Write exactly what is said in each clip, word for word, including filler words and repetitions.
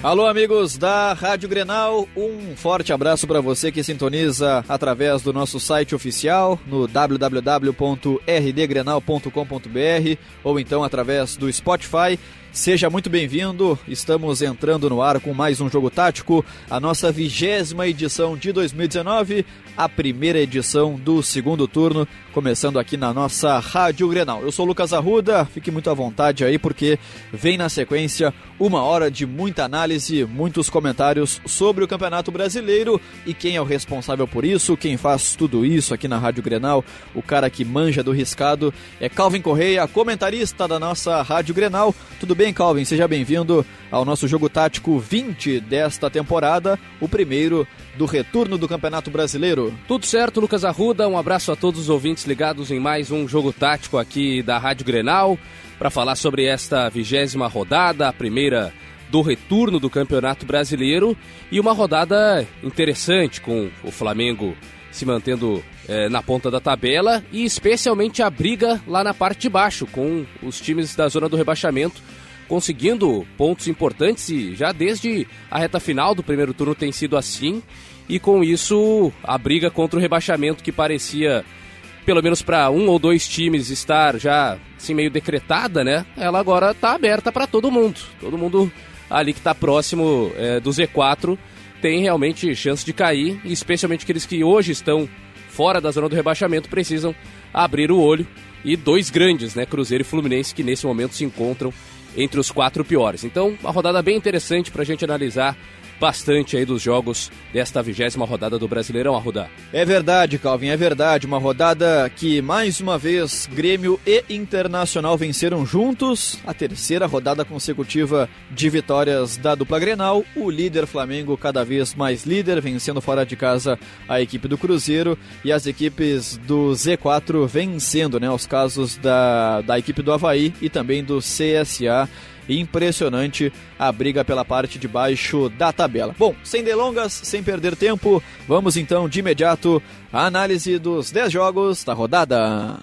Alô, amigos da Rádio Grenal, um forte abraço para você que sintoniza através do nosso site oficial no w w w ponto r d grenal ponto com ponto b r ou então através do Spotify. Seja muito bem-vindo, estamos entrando no ar com mais um Jogo Tático, a nossa vigésima edição de dois mil e dezenove, a primeira edição do segundo turno, começando aqui na nossa Rádio Grenal. Eu sou o Lucas Arruda, fique muito à vontade aí porque vem na sequência uma hora de muita análise, muitos comentários sobre o Campeonato Brasileiro e quem é o responsável por isso, quem faz tudo isso aqui na Rádio Grenal, o cara que manja do riscado é Calvin Correia, comentarista da nossa Rádio Grenal. Tudo bem? Bem, Calvin, seja bem-vindo ao nosso Jogo Tático vinte desta temporada, o primeiro do retorno do Campeonato Brasileiro. Tudo certo, Lucas Arruda, um abraço a todos os ouvintes ligados em mais um Jogo Tático aqui da Rádio Grenal, para falar sobre esta vigésima rodada, a primeira do retorno do Campeonato Brasileiro, e uma rodada interessante, com o Flamengo se mantendo é, na ponta da tabela, e especialmente a briga lá na parte de baixo, com os times da zona do rebaixamento, conseguindo pontos importantes, e já desde a reta final do primeiro turno tem sido assim, e com isso a briga contra o rebaixamento, que parecia, pelo menos para um ou dois times, estar já assim, meio decretada, né? Ela agora está aberta para todo mundo. Todo mundo ali que está próximo é, do Z quatro tem realmente chance de cair, e especialmente aqueles que hoje estão fora da zona do rebaixamento precisam abrir o olho. E dois grandes, né? Cruzeiro e Fluminense, que nesse momento se encontram entre os quatro piores. Então, uma rodada bem interessante para a gente analisar bastante aí dos jogos desta vigésima rodada do Brasileirão, Arruda. É verdade, Calvin, é verdade. Uma rodada que, mais uma vez, Grêmio e Internacional venceram juntos. A terceira rodada consecutiva de vitórias da dupla Grenal. O líder Flamengo cada vez mais líder, vencendo fora de casa a equipe do Cruzeiro. E as equipes do Z quatro vencendo, né? Os casos da, da equipe do Avaí e também do C S A. Impressionante a briga pela parte de baixo da tabela. Bom, sem delongas, sem perder tempo, vamos então de imediato à análise dos dez jogos da rodada.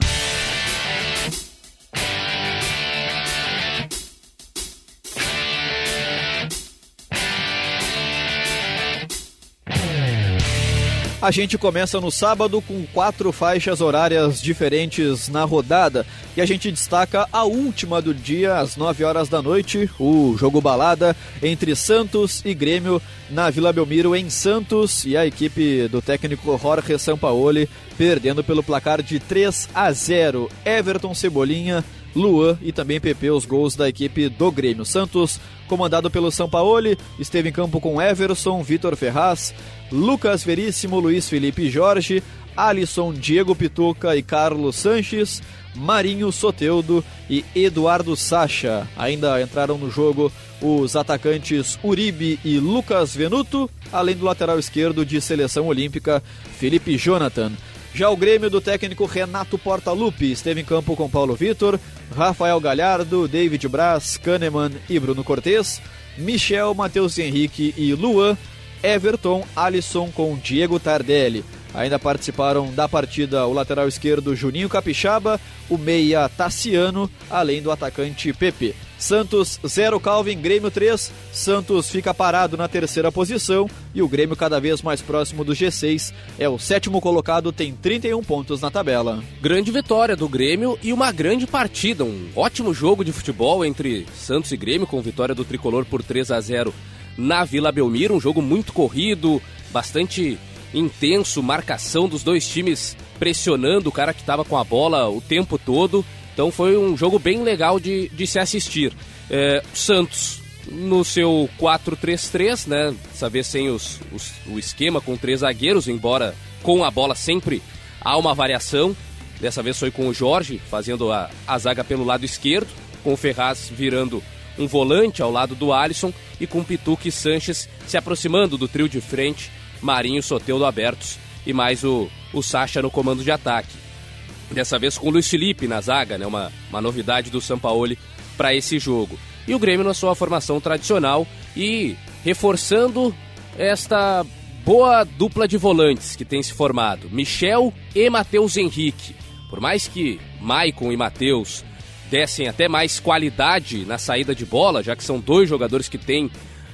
A gente começa no sábado com quatro faixas horárias diferentes na rodada e a gente destaca a última do dia, às nove horas da noite, o jogo balada entre Santos e Grêmio na Vila Belmiro em Santos, e a equipe do técnico Jorge Sampaoli perdendo pelo placar de três a zero. Everton, Cebolinha, Luan e também Pepe, os gols da equipe do Grêmio. Santos, comandado pelo Sampaoli, esteve em campo com Everson, Vitor Ferraz, Lucas Veríssimo, Luiz Felipe Jorge, Alisson, Diego Pituca e Carlos Sanches, Marinho, Soteldo e Eduardo Sacha. Ainda entraram no jogo os atacantes Uribe e Lucas Venuto, além do lateral esquerdo de seleção olímpica, Felipe Jonathan. Já o Grêmio do técnico Renato Portaluppi esteve em campo com Paulo Vitor, Rafael Galhardo, David Braz, Kahneman e Bruno Cortes, Michel, Matheus Henrique e Luan, Everton, Alisson com Diego Tardelli. Ainda participaram da partida o lateral esquerdo Juninho Capixaba, o meia Tassiano, além do atacante Pepe. Santos zero, Calvin, Grêmio três. Santos fica parado na terceira posição e o Grêmio cada vez mais próximo do G seis. É o sétimo colocado, tem trinta e um pontos na tabela. Grande vitória do Grêmio e uma grande partida. Um ótimo jogo de futebol entre Santos e Grêmio, com vitória do Tricolor por três a zero na Vila Belmiro. Um jogo muito corrido, bastante intenso, marcação dos dois times pressionando o cara que estava com a bola o tempo todo. Então foi um jogo bem legal de, de se assistir. É, Santos no seu quatro três três, né? Dessa vez sem os, os, o esquema com três zagueiros, embora com a bola sempre há uma variação. Dessa vez foi com o Jorge fazendo a, a zaga pelo lado esquerdo, com o Ferraz virando um volante ao lado do Alisson e com Pituca e Sanches se aproximando do trio de frente, Marinho, Soteldo abertos e mais o, o Sacha no comando de ataque. Dessa vez com o Luiz Felipe na zaga, né? uma, uma novidade do Sampaoli para esse jogo. E o Grêmio na sua formação tradicional e reforçando esta boa dupla de volantes que tem se formado, Michel e Matheus Henrique. Por mais que Maicon e Matheus dessem até mais qualidade na saída de bola, já que são dois jogadores que têm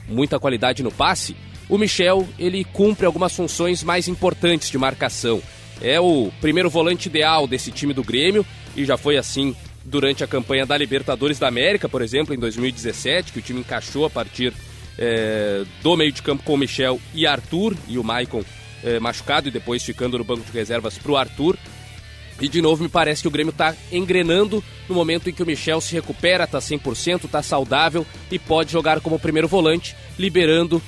muita qualidade no passe, o Michel ele cumpre algumas funções mais importantes de marcação. É o primeiro volante ideal desse time do Grêmio e já foi assim durante a campanha da Libertadores da América, por exemplo, em dois mil e dezessete, que o time encaixou a partir é, do meio de campo com o Michel e Arthur, e o Maicon é, machucado e depois ficando no banco de reservas para o Arthur. E de novo me parece que o Grêmio está engrenando no momento em que o Michel se recupera, está cem por cento, está saudável e pode jogar como primeiro volante, liberando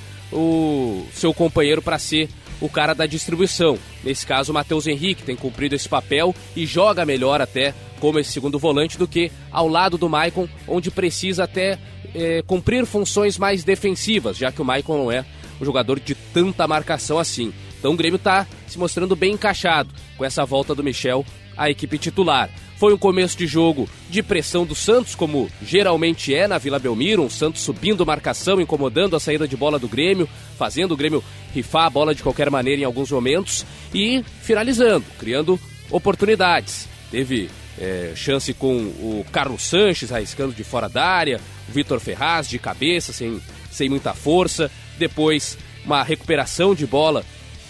o seu companheiro para ser o cara da distribuição. Nesse caso, o Matheus Henrique tem cumprido esse papel e joga melhor até como esse segundo volante do que ao lado do Maicon, onde precisa até é, cumprir funções mais defensivas, já que o Maicon não é um jogador de tanta marcação assim. Então o Grêmio está se mostrando bem encaixado com essa volta do Michel à equipe titular. Foi um começo de jogo de pressão do Santos, como geralmente é na Vila Belmiro, um Santos subindo marcação, incomodando a saída de bola do Grêmio, fazendo o Grêmio rifar a bola de qualquer maneira em alguns momentos e finalizando, criando oportunidades. Teve é, chance com o Carlos Sanches arriscando de fora da área, o Vitor Ferraz de cabeça, sem, sem muita força, depois uma recuperação de bola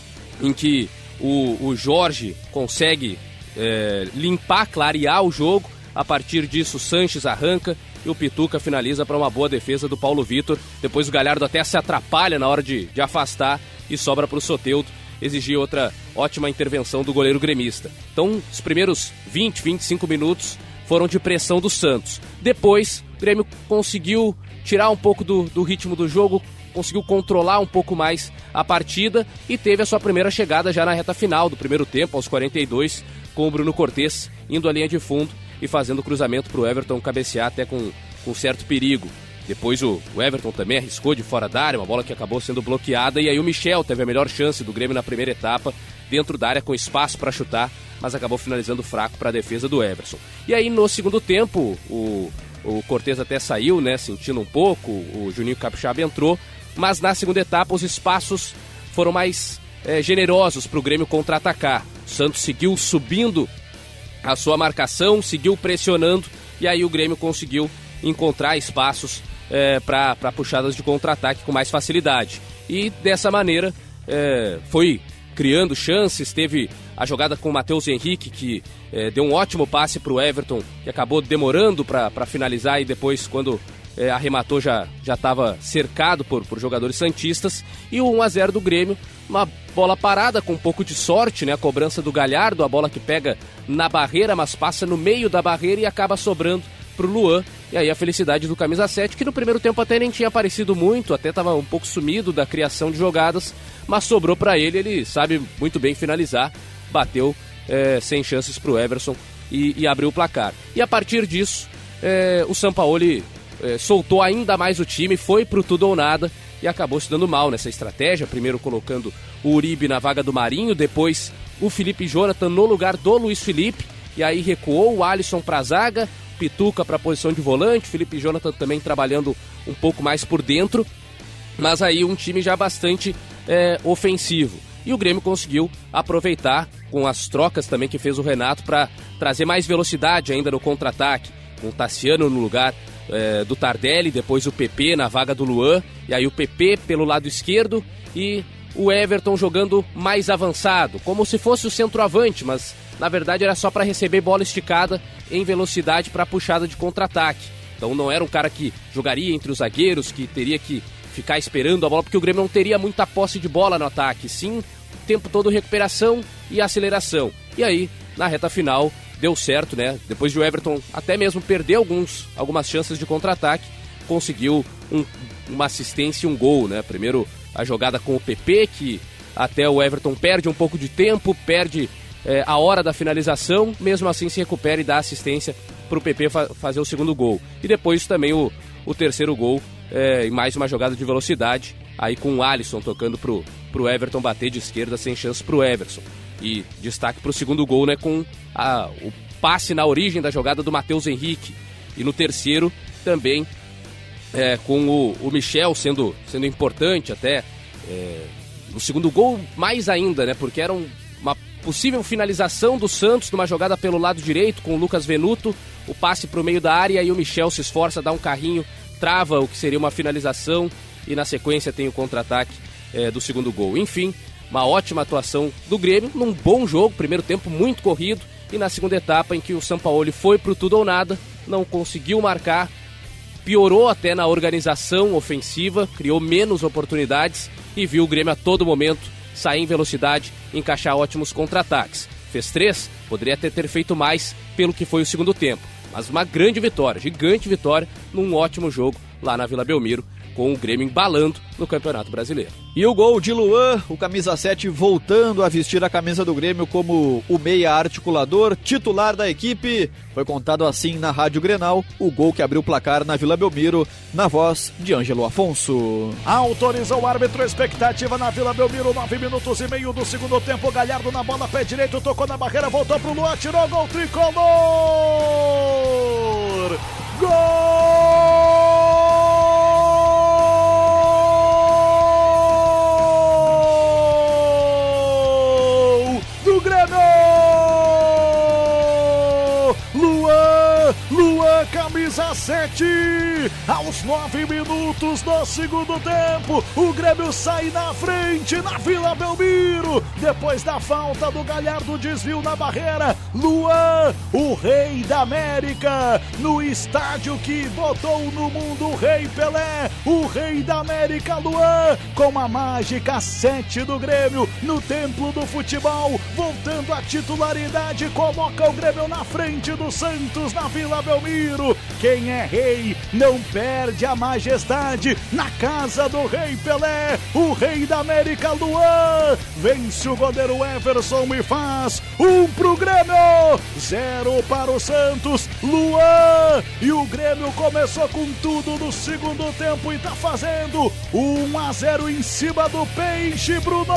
em que o, o Jorge consegue É, limpar, clarear o jogo. A partir disso, o Sanches arranca e o Pituca finaliza para uma boa defesa do Paulo Vitor. Depois o Galhardo até se atrapalha na hora de, de afastar e sobra para o Soteldo exigir outra ótima intervenção do goleiro gremista. Então, os primeiros vinte, vinte e cinco minutos foram de pressão do Santos. Depois, o Grêmio conseguiu tirar um pouco do, do ritmo do jogo, conseguiu controlar um pouco mais a partida e teve a sua primeira chegada já na reta final do primeiro tempo, aos quarenta e dois, com o Bruno Cortez indo à linha de fundo e fazendo cruzamento para o Everton cabecear até com, com certo perigo. Depois o, o Everton também arriscou de fora da área, uma bola que acabou sendo bloqueada, e aí o Michel teve a melhor chance do Grêmio na primeira etapa, dentro da área com espaço para chutar, mas acabou finalizando fraco para a defesa do Everson. E aí no segundo tempo o, o Cortez até saiu, né, sentindo um pouco, o Juninho Capixaba entrou, mas na segunda etapa os espaços foram mais é, generosos para o Grêmio contra-atacar. O Santos seguiu subindo a sua marcação, seguiu pressionando, e aí o Grêmio conseguiu encontrar espaços é, para puxadas de contra-ataque com mais facilidade. E dessa maneira é, foi criando chances, teve a jogada com o Matheus Henrique, que é, deu um ótimo passe para o Everton, que acabou demorando para finalizar, e depois, quando é, arrematou, já estava cercado por, por jogadores santistas. E o um a zero do Grêmio, uma bola parada com um pouco de sorte, né? A cobrança do Galhardo, a bola que pega na barreira, mas passa no meio da barreira e acaba sobrando para o Luan. E aí a felicidade do camisa sete, que no primeiro tempo até nem tinha aparecido muito, até estava um pouco sumido da criação de jogadas, mas sobrou para ele, ele sabe muito bem finalizar, bateu é, sem chances para o Everson e, e abriu o placar. E a partir disso, é, o Sampaoli é, soltou ainda mais o time, foi pro tudo ou nada e acabou se dando mal nessa estratégia, primeiro colocando o Uribe na vaga do Marinho, depois o Felipe Jonathan no lugar do Luiz Felipe, e aí recuou o Alisson para a zaga, Pituca para a posição de volante, Felipe Jonathan também trabalhando um pouco mais por dentro, mas aí um time já bastante é, ofensivo. E o Grêmio conseguiu aproveitar com as trocas também que fez o Renato para trazer mais velocidade ainda no contra-ataque, com o Tassiano no lugar é, do Tardelli, depois o P P na vaga do Luan, e aí o P P pelo lado esquerdo e o Everton jogando mais avançado, como se fosse o centroavante, mas na verdade era só para receber bola esticada em velocidade para puxada de contra-ataque. Então não era um cara que jogaria entre os zagueiros, que teria que ficar esperando a bola, porque o Grêmio não teria muita posse de bola no ataque, sim, o tempo todo recuperação e aceleração. E aí, na reta final, deu certo, né? Depois de o Everton até mesmo perder alguns, algumas chances de contra-ataque, conseguiu um, uma assistência e um gol, né? Primeiro a jogada com o P P, que até o Everton perde um pouco de tempo, perde é, a hora da finalização, mesmo assim se recupera e dá assistência para o P P fa- fazer o segundo gol. E depois também o, o terceiro gol, é, e mais uma jogada de velocidade, aí com o Alisson tocando pro, pro Everton bater de esquerda sem chance pro Everson. E destaque pro segundo gol, né, com a, o passe na origem da jogada do Matheus Henrique. E no terceiro também é, com o, o Michel sendo, sendo importante até. É, no segundo gol mais ainda, né, porque era um, uma possível finalização do Santos numa jogada pelo lado direito com o Lucas Venuto, o passe pro meio da área, e aí o Michel se esforça, dá um carrinho, trava o que seria uma finalização e na sequência tem o contra-ataque é, do segundo gol. Enfim, uma ótima atuação do Grêmio, num bom jogo, primeiro tempo muito corrido, e na segunda etapa em que o Sampaoli foi pro tudo ou nada, não conseguiu marcar, piorou até na organização ofensiva, criou menos oportunidades e viu o Grêmio a todo momento sair em velocidade, encaixar ótimos contra-ataques. Fez três, poderia até ter feito mais pelo que foi o segundo tempo, mas uma grande vitória, gigante vitória, num ótimo jogo lá na Vila Belmiro, com o Grêmio embalando no Campeonato Brasileiro. E o gol de Luan, o camisa sete, voltando a vestir a camisa do Grêmio como o meia articulador, titular da equipe. Foi contado assim na Rádio Grenal, o gol que abriu o placar na Vila Belmiro, na voz de Ângelo Afonso. Autorizou o árbitro, expectativa na Vila Belmiro, nove minutos e meio do segundo tempo. Galhardo na bola, pé direito, tocou na barreira, voltou pro Luan, tirou, gol tricolor! Gol! Camisa sete, aos nove minutos do segundo tempo, o Grêmio sai na frente na Vila Belmiro, depois da falta do Galhardo, desvio na barreira. Luan, o rei da América, no estádio que botou no mundo o rei Pelé, o rei da América Luan, com a mágica sete do Grêmio, no templo do futebol, voltando à titularidade, coloca o Grêmio na frente do Santos na Vila Belmiro. Quem é rei não perde a majestade, na casa do rei Pelé, o rei da América Luan, vence o goleiro Everson e faz um pro Grêmio, zero para o Santos, Luan, e o Grêmio começou com tudo no segundo tempo e tá fazendo um a zero em cima do Peixe, Bruno.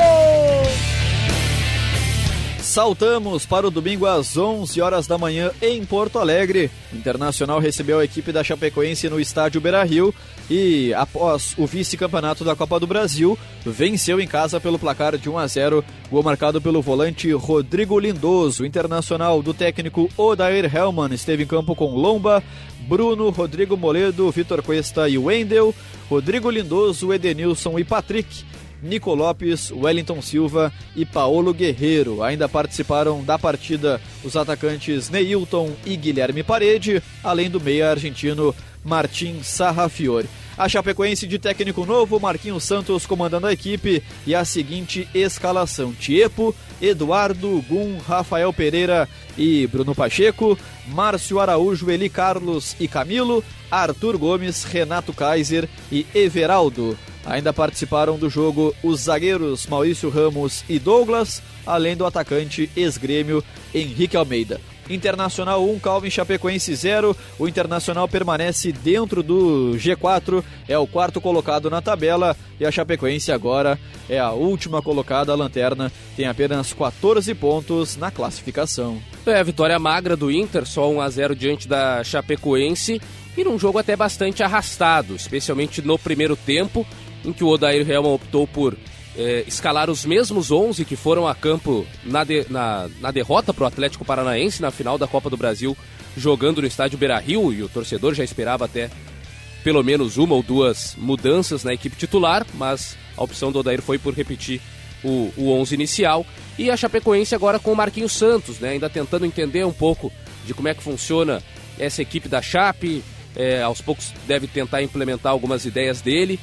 Saltamos para o domingo às onze horas da manhã em Porto Alegre. O Internacional recebeu a equipe da Chapecoense no estádio Beira-Rio e, após o vice-campeonato da Copa do Brasil, venceu em casa pelo placar de um a zero, gol marcado pelo volante Rodrigo Lindoso. O Internacional do técnico Odair Hellmann esteve em campo com Lomba, Bruno, Rodrigo Moledo, Vitor Cuesta e Wendel, Rodrigo Lindoso, Edenilson e Patrick, Nico Lopes, Wellington Silva e Paolo Guerreiro. Ainda participaram da partida os atacantes Neilton e Guilherme Parede, além do meia argentino Martim Sarrafiore. A Chapecoense de técnico novo, Marquinhos Santos comandando a equipe, e a seguinte escalação: Tiepo, Eduardo, Gum, Rafael Pereira e Bruno Pacheco, Márcio Araújo, Eli Carlos e Camilo, Arthur Gomes, Renato Kaiser e Everaldo. Ainda participaram do jogo os zagueiros Maurício Ramos e Douglas, além do atacante ex-Grêmio Henrique Almeida. Internacional um, Calvin Chapecoense zero. O Internacional permanece dentro do G quatro, é o quarto colocado na tabela, e a Chapecoense agora é a última colocada, a lanterna, tem apenas quatorze pontos na classificação. É, a vitória magra do Inter, só um a zero diante da Chapecoense, e num jogo até bastante arrastado, especialmente no primeiro tempo, em que o Odair Hellmann optou por é, escalar os mesmos onze que foram a campo na, de, na, na derrota para o Atlético Paranaense na final da Copa do Brasil, jogando no estádio Beira-Rio, e o torcedor já esperava até pelo menos uma ou duas mudanças na equipe titular, mas a opção do Odair foi por repetir o, o onze inicial. E a Chapecoense agora com o Marquinhos Santos, né, ainda tentando entender um pouco de como é que funciona essa equipe da Chape, é, aos poucos deve tentar implementar algumas ideias dele,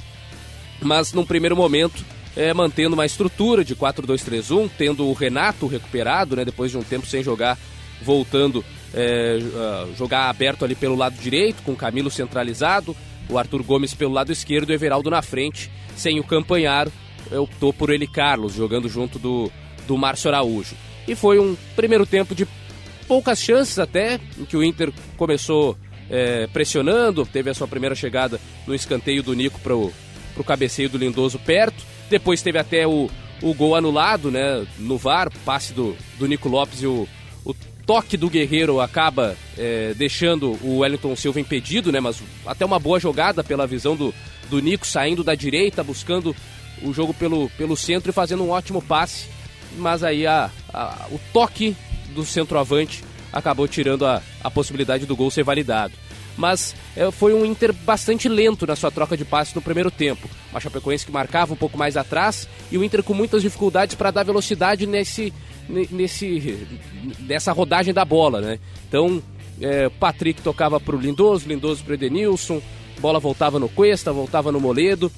mas num primeiro momento é, mantendo uma estrutura de quatro dois três um, tendo o Renato recuperado, né, depois de um tempo sem jogar, voltando é, a jogar aberto ali pelo lado direito, com o Camilo centralizado, o Arthur Gomes pelo lado esquerdo e o Everaldo na frente, sem o Campanharo, optou por ele Carlos, jogando junto do, do Márcio Araújo. E foi um primeiro tempo de poucas chances até, em que o Inter começou é, pressionando, teve a sua primeira chegada no escanteio do Nico para o pro cabeceio do Lindoso perto, depois teve até o, o gol anulado, né, no V A R, passe do, do Nico Lopes, e o, o toque do Guerreiro acaba é, deixando o Wellington Silva impedido, né, mas até uma boa jogada pela visão do, do Nico, saindo da direita, buscando o jogo pelo, pelo centro e fazendo um ótimo passe, mas aí a, a, o toque do centroavante acabou tirando a, a possibilidade do gol ser validado. mas é, foi um Inter bastante lento na sua troca de passes no primeiro tempo. Uma Chapecoense que marcava um pouco mais atrás e o Inter com muitas dificuldades para dar velocidade nesse, nesse, nessa rodagem da bola, né? Então, é, Patrick tocava para o Lindoso, Lindoso para o Edenilson, bola voltava no Cuesta, voltava no Moledo,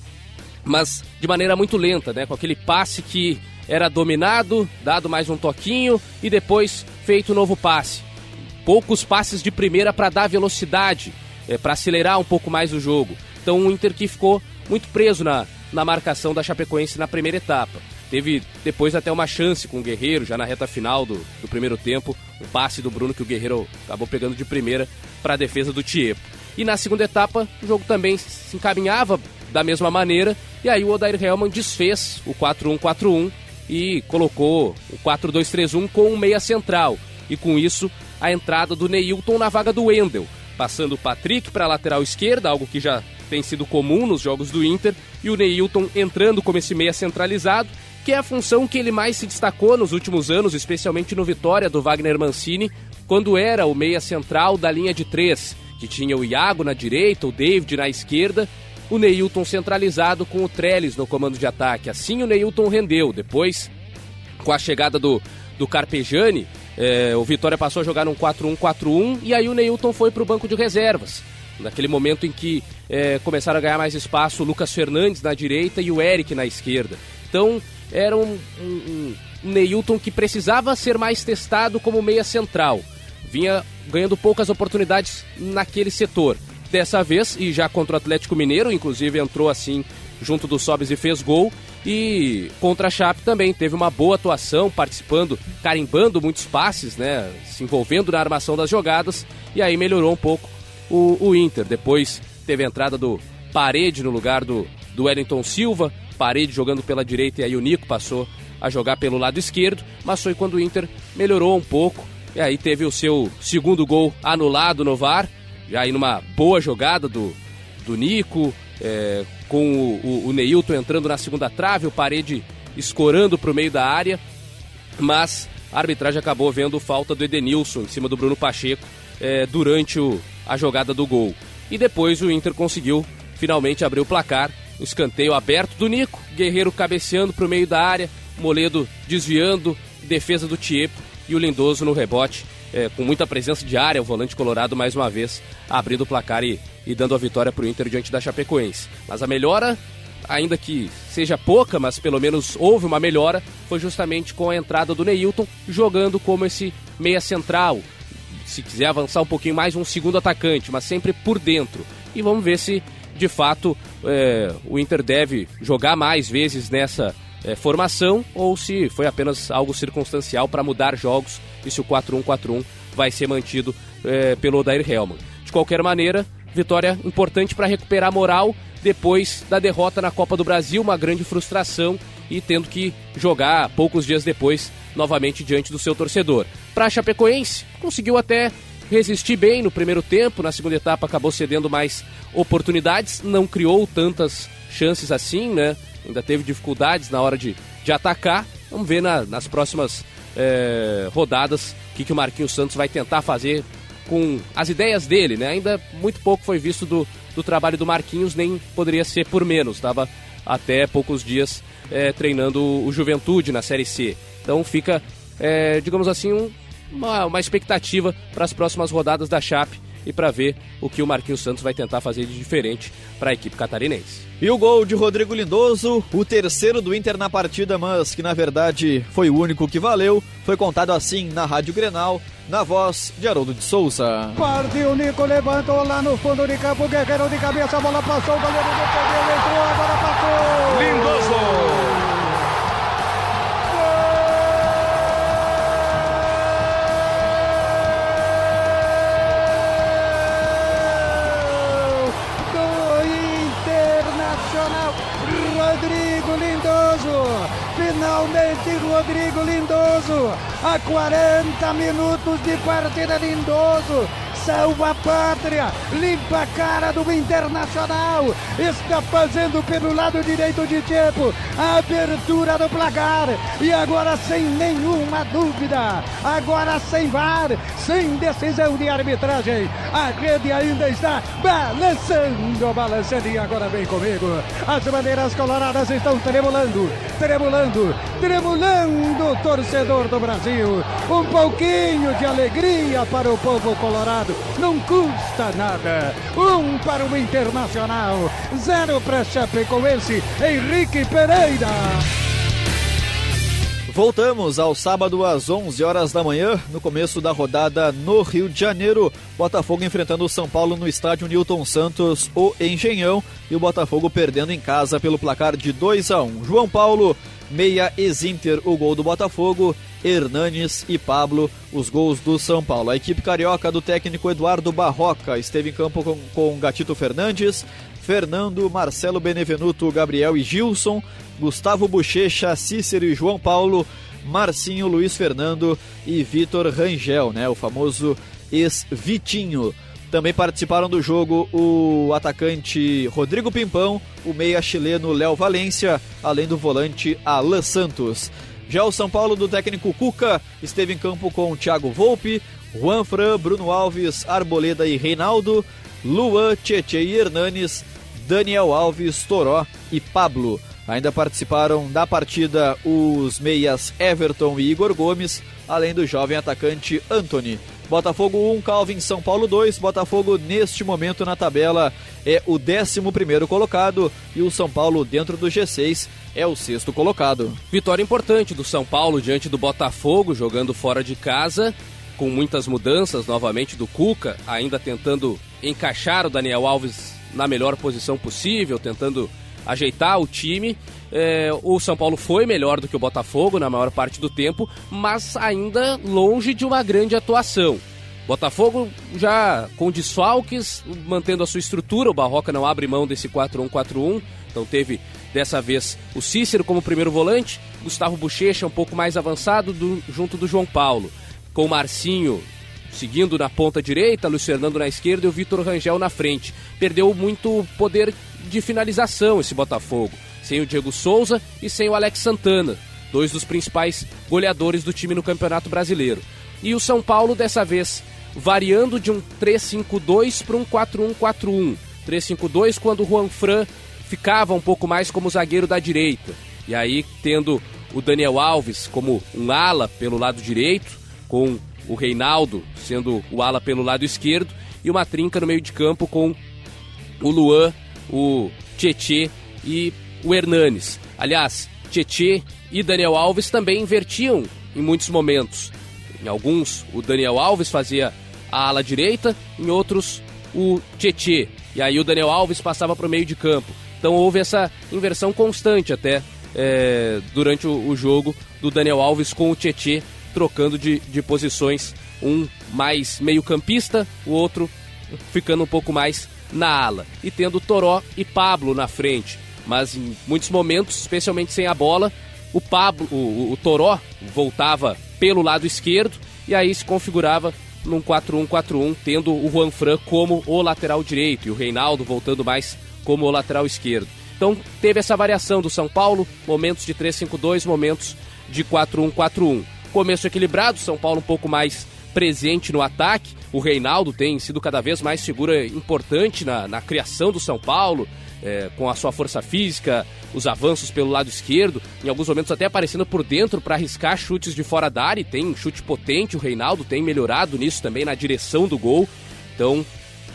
mas de maneira muito lenta, né? Com aquele passe que era dominado, dado mais um toquinho e depois feito um novo passe. Poucos passes de primeira para dar velocidade, é, para acelerar um pouco mais o jogo. Então o Inter que ficou muito preso na, na marcação da Chapecoense na primeira etapa. Teve depois até uma chance com o Guerreiro, já na reta final do, do primeiro tempo, o passe do Bruno que o Guerreiro acabou pegando de primeira para a defesa do Tiepo. E na segunda etapa o jogo também se encaminhava da mesma maneira, e aí o Odair Hellmann desfez o quatro um quatro um e colocou o quatro dois três um com um meia central. E com isso, a entrada do Neilton na vaga do Wendel, passando o Patrick para a lateral esquerda, algo que já tem sido comum nos jogos do Inter, e o Neilton entrando como esse meia centralizado, que é a função que ele mais se destacou nos últimos anos, especialmente no Vitória do Wagner Mancini, quando era o meia central da linha de três, que tinha o Iago na direita, o David na esquerda, o Neilton centralizado com o Trellis no comando de ataque. Assim o Neilton rendeu. Depois, com a chegada do, do Carpegiani, é, o Vitória passou a jogar num quatro um quatro um e aí o Neilton foi para o banco de reservas. Naquele momento em que é, começaram a ganhar mais espaço o Lucas Fernandes na direita e o Eric na esquerda. Então era um, um, um Neilton que precisava ser mais testado como meia central. Vinha ganhando poucas oportunidades naquele setor. Dessa vez, e já contra o Atlético Mineiro, inclusive entrou assim junto do Sobis e fez gol. E contra a Chape também teve uma boa atuação, participando, carimbando muitos passes, né, se envolvendo na armação das jogadas. E aí melhorou um pouco o, o Inter. Depois teve a entrada do Parede no lugar do, do Wellington Silva. Parede jogando pela direita e aí o Nico passou a jogar pelo lado esquerdo. Mas foi quando o Inter melhorou um pouco. E aí teve o seu segundo gol anulado no V A R. Já aí numa boa jogada do, do Nico, é, com o, o, o Neilton entrando na segunda trave, o Parede escorando para o meio da área, mas a arbitragem acabou vendo falta do Edenilson em cima do Bruno Pacheco é, durante o, a jogada do gol. E depois o Inter conseguiu finalmente abrir o placar, um escanteio aberto do Nico, Guerreiro cabeceando para o meio da área, Moledo desviando, defesa do Tiepo e o Lindoso no rebote. É, com muita presença de área, o volante colorado mais uma vez abrindo o placar e, e dando a vitória para o Inter diante da Chapecoense. Mas a melhora, ainda que seja pouca, mas pelo menos houve uma melhora, foi justamente com a entrada do Neilton, jogando como esse meia central. Se quiser avançar um pouquinho mais, um segundo atacante, mas sempre por dentro. E vamos ver se, de fato, é, o Inter deve jogar mais vezes nessa é, formação, ou se foi apenas algo circunstancial para mudar jogos e se o quatro um quatro um vai ser mantido é, pelo Odair Hellmann. De qualquer maneira, vitória importante para recuperar a moral depois da derrota na Copa do Brasil, uma grande frustração e tendo que jogar poucos dias depois novamente diante do seu torcedor. Para a Chapecoense, conseguiu até resistir bem no primeiro tempo, na segunda etapa acabou cedendo mais oportunidades, não criou tantas chances assim, né? Ainda teve dificuldades na hora de, de atacar. Vamos ver na, nas próximas é, rodadas o que, que o Marquinhos Santos vai tentar fazer com as ideias dele, né? Ainda muito pouco foi visto do, do trabalho do Marquinhos, nem poderia ser por menos. Estava até poucos dias é, treinando o Juventude na Série C. Então fica, é, digamos assim, um, uma, uma expectativa para as próximas rodadas da Chape e para ver o que o Marquinhos Santos vai tentar fazer de diferente para a equipe catarinense. E o gol de Rodrigo Lindoso, o terceiro do Inter na partida, mas que na verdade foi o único que valeu, foi contado assim na Rádio Grenal, na voz de Haroldo de Souza. Partiu o Nico, levantou lá no fundo de campo, Guerreiro de cabeça, a bola passou, o goleiro do Pedro entrou, agora passou! Lindoso! Rodrigo Lindoso, finalmente Rodrigo Lindoso, a quarenta minutos de partida, Lindoso salva a pátria, limpa a cara do Internacional, está fazendo pelo lado direito de Tchepo a abertura do placar, e agora sem nenhuma dúvida, agora sem V A R, sem decisão de arbitragem, a rede ainda está balançando, balançando, e agora vem comigo, as bandeiras coloradas estão tremulando, tremulando, tremulando, torcedor do Brasil, um pouquinho de alegria para o povo colorado, não custa nada, um para o Internacional, zero para Chapecoense, Henrique Pereira. Voltamos ao sábado às onze horas da manhã, no começo da rodada no Rio de Janeiro. Botafogo enfrentando o São Paulo no estádio Newton Santos, o Engenhão, e o Botafogo perdendo em casa pelo placar de dois a um. João Paulo, meia ex-Inter, o gol do Botafogo, Hernanes e Pablo, os gols do São Paulo. A equipe carioca do técnico Eduardo Barroca esteve em campo com, com Gatito Fernandes, Fernando, Marcelo Benevenuto, Gabriel e Gilson, Gustavo Bochecha, Cícero e João Paulo, Marcinho, Luiz Fernando e Vitor Rangel, né, o famoso ex-Vitinho. Também participaram do jogo o atacante Rodrigo Pimpão, o meia chileno Léo Valência, além do volante Alan Santos. Já o São Paulo do técnico Cuca esteve em campo com Thiago Volpe, Juan Fran, Bruno Alves, Arboleda e Reinaldo, Luan, Tietê e Hernanes, Daniel Alves, Toró e Pablo. Ainda participaram da partida os meias Everton e Igor Gomes, além do jovem atacante Antony. Botafogo um, Calvin, São Paulo dois. Botafogo neste momento na tabela é o décimo primeiro colocado e o São Paulo dentro do G seis é o sexto colocado. Vitória importante do São Paulo diante do Botafogo, jogando fora de casa, com muitas mudanças novamente do Cuca, ainda tentando encaixar o Daniel Alves na melhor posição possível, tentando ajeitar o time. É, o São Paulo foi melhor do que o Botafogo na maior parte do tempo, mas ainda longe de uma grande atuação. Botafogo já com desfalques, mantendo a sua estrutura, o Barroca não abre mão desse quatro um quatro um, então teve dessa vez o Cícero como primeiro volante, Gustavo Bochecha um pouco mais avançado do, junto do João Paulo, com o Marcinho seguindo na ponta direita, Luiz Fernando na esquerda e o Vitor Rangel na frente. Perdeu muito poder de finalização esse Botafogo, sem o Diego Souza e sem o Alex Santana, dois dos principais goleadores do time no Campeonato Brasileiro. E o São Paulo dessa vez variando de um três cinco dois para um quatro um quatro um. três cinco dois quando o Juan Fran ficava um pouco mais como zagueiro da direita, e aí tendo o Daniel Alves como um ala pelo lado direito, com o Reinaldo sendo o ala pelo lado esquerdo, e uma trinca no meio de campo com o Luan, o Tietê e o Hernanes. Aliás, Tietê e Daniel Alves também invertiam em muitos momentos. Em alguns, o Daniel Alves fazia a ala direita, em outros, o Tietê. E aí o Daniel Alves passava para o meio de campo. Então houve essa inversão constante até é, durante o, o jogo do Daniel Alves com o Tietê, trocando de, de posições, um mais meio campista, o outro ficando um pouco mais na ala, e tendo Toró e Pablo na frente, mas em muitos momentos, especialmente sem a bola, o Pablo, o, o Toró voltava pelo lado esquerdo e aí se configurava num quatro um quatro um, tendo o Juan Fran como o lateral direito e o Reinaldo voltando mais como o lateral esquerdo. Então teve essa variação do São Paulo, momentos de três cinco dois, momentos de quatro um quatro um. Começo equilibrado, São Paulo um pouco mais presente no ataque, o Reinaldo tem sido cada vez mais figura importante na, na criação do São Paulo, é, com a sua força física, os avanços pelo lado esquerdo, em alguns momentos até aparecendo por dentro para arriscar chutes de fora da área, e tem um chute potente, o Reinaldo tem melhorado nisso também na direção do gol, então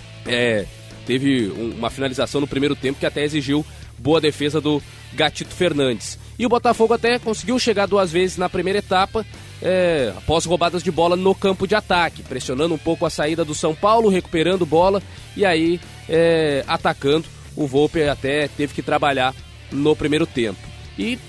é, teve um, uma finalização no primeiro tempo que até exigiu boa defesa do Gatito Fernandes. E o Botafogo até conseguiu chegar duas vezes na primeira etapa, é, após roubadas de bola no campo de ataque, pressionando um pouco a saída do São Paulo, recuperando bola e aí é, atacando. O Volpe até teve que trabalhar no primeiro tempo. E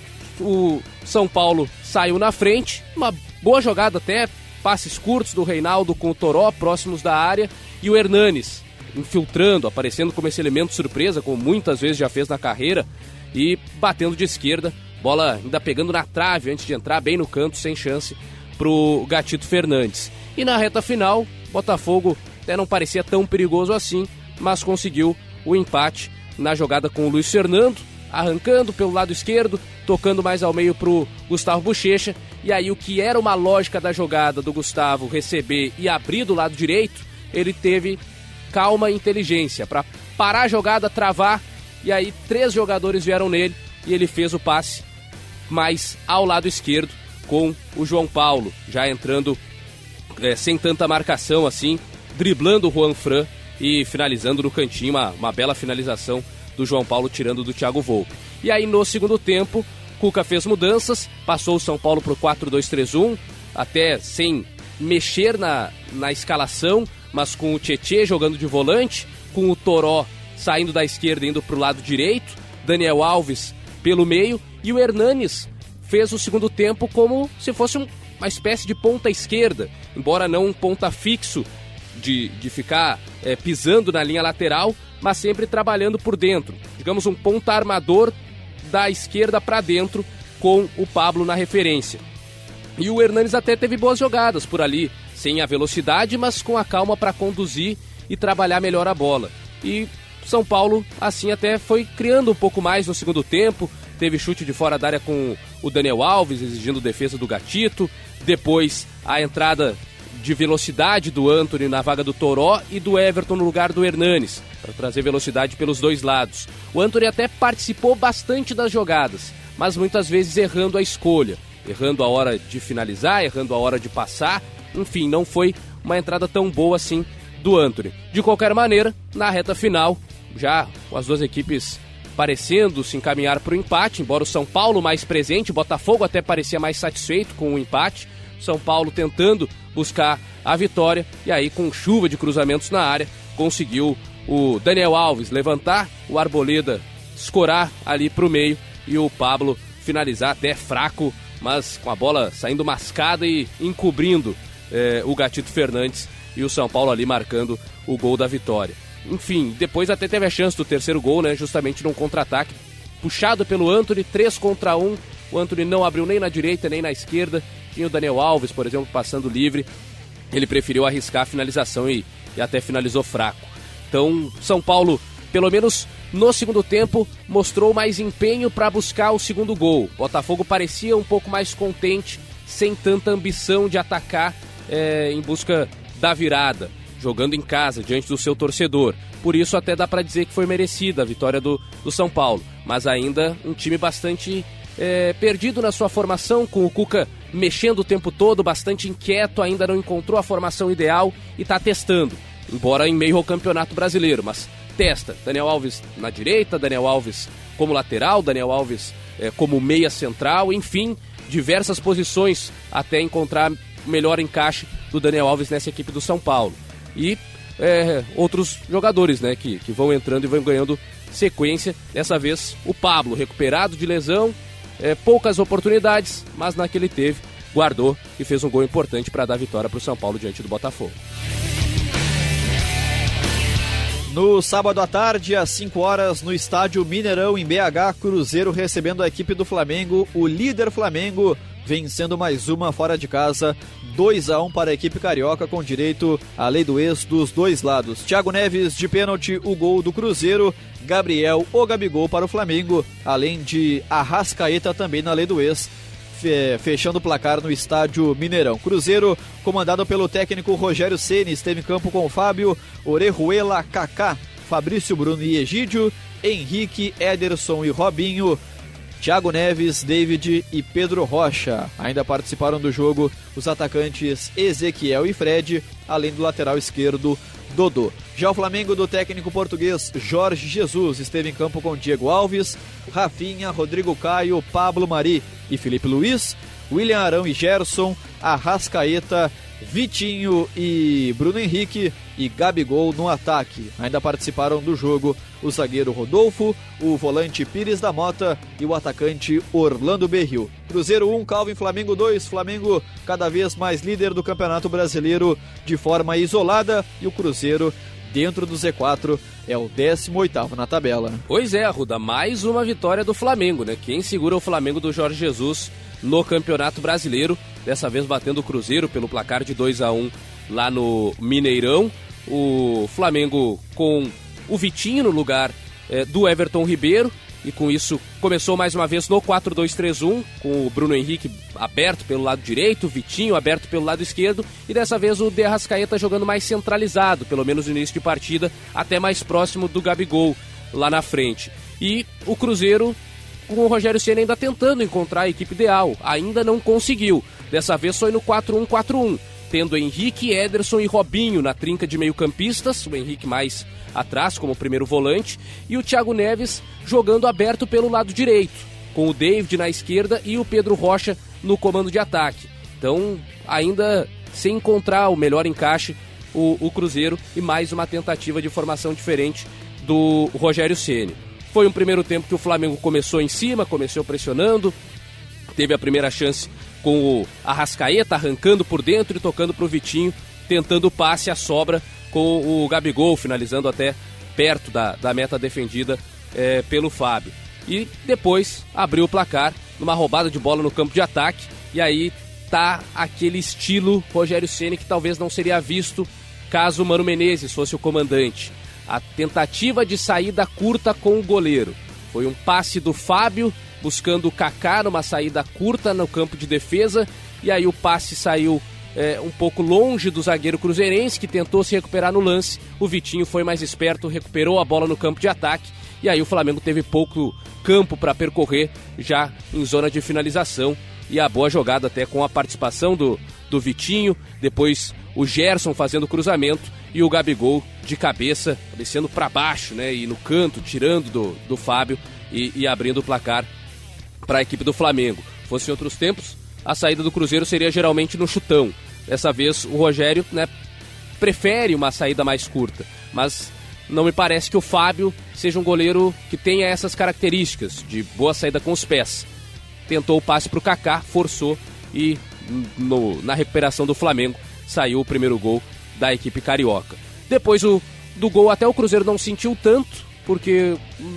o São Paulo saiu na frente, uma boa jogada até, passes curtos do Reinaldo com o Toró, próximos da área, e o Hernanes infiltrando, aparecendo como esse elemento surpresa, como muitas vezes já fez na carreira, e batendo de esquerda, bola ainda pegando na trave antes de entrar bem no canto, sem chance pro Gatito Fernandes. E na reta final, Botafogo até não parecia tão perigoso assim, mas conseguiu o empate na jogada com o Luiz Fernando, arrancando pelo lado esquerdo, tocando mais ao meio para o Gustavo Bochecha, e aí o que era uma lógica da jogada do Gustavo receber e abrir do lado direito, ele teve calma e inteligência para parar a jogada, travar, e aí três jogadores vieram nele e ele fez o passe mais ao lado esquerdo com o João Paulo, já entrando é, sem tanta marcação assim, driblando o Juan Fran e finalizando no cantinho, uma, uma bela finalização do João Paulo tirando do Thiago Volpe. E aí no segundo tempo, Cuca fez mudanças, passou o São Paulo para o quatro dois três um, até sem mexer na, na escalação, mas com o Tietê jogando de volante, com o Toró saindo da esquerda e indo para o lado direito, Daniel Alves pelo meio, e o Hernanes fez o segundo tempo como se fosse um, uma espécie de ponta esquerda, embora não um ponta fixo, de, de ficar é, pisando na linha lateral, mas sempre trabalhando por dentro. Digamos, um ponta armador da esquerda para dentro, com o Pablo na referência. E o Hernanes até teve boas jogadas por ali, sem a velocidade, mas com a calma para conduzir e trabalhar melhor a bola. E São Paulo, assim, até foi criando um pouco mais no segundo tempo, teve chute de fora da área com o Daniel Alves, exigindo defesa do Gatito, depois a entrada de velocidade do Antony na vaga do Toró e do Everton no lugar do Hernanes, para trazer velocidade pelos dois lados. O Antony até participou bastante das jogadas, mas muitas vezes errando a escolha, errando a hora de finalizar, errando a hora de passar, enfim, não foi uma entrada tão boa assim do Antony. De qualquer maneira, na reta final, já com as duas equipes parecendo se encaminhar para o empate, embora o São Paulo mais presente, o Botafogo até parecia mais satisfeito com o empate, São Paulo tentando buscar a vitória, e aí com chuva de cruzamentos na área, conseguiu o Daniel Alves levantar, o Arboleda escorar ali para o meio, e o Pablo finalizar até fraco, mas com a bola saindo mascada e encobrindo eh, o Gatito Fernandes, e o São Paulo ali marcando o gol da vitória. Enfim, depois até teve a chance do terceiro gol, né, justamente num contra-ataque, puxado pelo Antony, três contra um, o Antony não abriu nem na direita nem na esquerda, tinha o Daniel Alves, por exemplo, passando livre, ele preferiu arriscar a finalização e, e até finalizou fraco. Então, São Paulo, pelo menos no segundo tempo, mostrou mais empenho para buscar o segundo gol. Botafogo parecia um pouco mais contente, sem tanta ambição de atacar é, em busca da virada, jogando em casa, diante do seu torcedor. Por isso até dá para dizer que foi merecida a vitória do, do São Paulo, mas ainda um time bastante é, perdido na sua formação, com o Cuca mexendo o tempo todo, bastante inquieto, ainda não encontrou a formação ideal e está testando, embora em meio ao Campeonato Brasileiro, mas testa. Daniel Alves na direita, Daniel Alves como lateral, Daniel Alves é, como meia central, enfim, diversas posições até encontrar o melhor encaixe do Daniel Alves nessa equipe do São Paulo. E é, outros jogadores, né, que, que vão entrando e vão ganhando sequência. Dessa vez o Pablo, recuperado de lesão, é, poucas oportunidades, mas na que ele teve, guardou e fez um gol importante para dar vitória para o São Paulo diante do Botafogo. No sábado à tarde, às cinco horas, no estádio Mineirão, em B H, Cruzeiro recebendo a equipe do Flamengo, o líder Flamengo vencendo mais uma fora de casa, dois a um para a equipe carioca, com direito à lei do ex dos dois lados. Thiago Neves de pênalti, o gol do Cruzeiro, Gabriel, o Gabigol para o Flamengo, além de Arrascaeta também na lei do ex, fechando o placar no estádio Mineirão. Cruzeiro, comandado pelo técnico Rogério Ceni, esteve em campo com Fábio, Orejuela, Kaká, Fabrício Bruno e Egídio, Henrique, Ederson e Robinho, Thiago Neves, David e Pedro Rocha. Ainda participaram do jogo os atacantes Ezequiel e Fred, além do lateral esquerdo Dodô. Já o Flamengo do técnico português Jorge Jesus esteve em campo com Diego Alves, Rafinha, Rodrigo Caio, Pablo Mari e Felipe Luiz, William Arão e Gerson, Arrascaeta, Vitinho e Bruno Henrique e Gabigol no ataque. Ainda participaram do jogo o zagueiro Rodolfo, o volante Pires da Mota e o atacante Orlando Berril. Cruzeiro um, Calvin, Flamengo dois, Flamengo cada vez mais líder do Campeonato Brasileiro de forma isolada, e o Cruzeiro dentro do Z quatro é o décimo oitavo na tabela. Pois é, Arruda, mais uma vitória do Flamengo, né? Quem segura o Flamengo do Jorge Jesus no Campeonato Brasileiro, dessa vez batendo o Cruzeiro pelo placar de dois a um lá no Mineirão. o Flamengo com o Vitinho no lugar é, do Everton Ribeiro, e com isso começou mais uma vez no quatro dois três um, com o Bruno Henrique aberto pelo lado direito, o Vitinho aberto pelo lado esquerdo, e dessa vez o De Arrascaeta jogando mais centralizado, pelo menos no início de partida, até mais próximo do Gabigol lá na frente. E o Cruzeiro, com o Rogério Ceni ainda tentando encontrar a equipe ideal, ainda não conseguiu. Dessa vez foi no quatro um quatro um, tendo Henrique, Ederson e Robinho na trinca de meio-campistas, o Henrique mais atrás como primeiro volante, e o Thiago Neves jogando aberto pelo lado direito, com o David na esquerda e o Pedro Rocha no comando de ataque. Então, ainda sem encontrar o melhor encaixe, o, o Cruzeiro, e mais uma tentativa de formação diferente do Rogério Ceni. Foi um primeiro tempo que o Flamengo começou em cima, começou pressionando, teve a primeira chance com o Arrascaeta arrancando por dentro e tocando para o Vitinho, tentando o passe à sobra com o Gabigol, finalizando até perto da, da meta defendida é, pelo Fábio. E depois abriu o placar numa roubada de bola no campo de ataque, e aí tá aquele estilo Rogério Ceni que talvez não seria visto caso o Mano Menezes fosse o comandante. A tentativa de saída curta com o goleiro. Foi um passe do Fábio buscando o Kaká numa saída curta no campo de defesa, e aí o passe saiu é, um pouco longe do zagueiro cruzeirense, que tentou se recuperar no lance. O Vitinho foi mais esperto, recuperou a bola no campo de ataque, e aí o Flamengo teve pouco campo para percorrer já em zona de finalização, e a boa jogada até com a participação do, do Vitinho, depois o Gerson fazendo o cruzamento e o Gabigol de cabeça, descendo para baixo, né, e no canto, tirando do, do Fábio e, e abrindo o placar para a equipe do Flamengo. Fosse em outros tempos, a saída do Cruzeiro seria geralmente no chutão. Dessa vez o Rogério, né, prefere uma saída mais curta, mas não me parece que o Fábio seja um goleiro que tenha essas características de boa saída com os pés. Tentou o passe para o Kaká, forçou, e no, na recuperação do Flamengo saiu o primeiro gol da equipe carioca. Depois o, do gol até o Cruzeiro não sentiu tanto, porque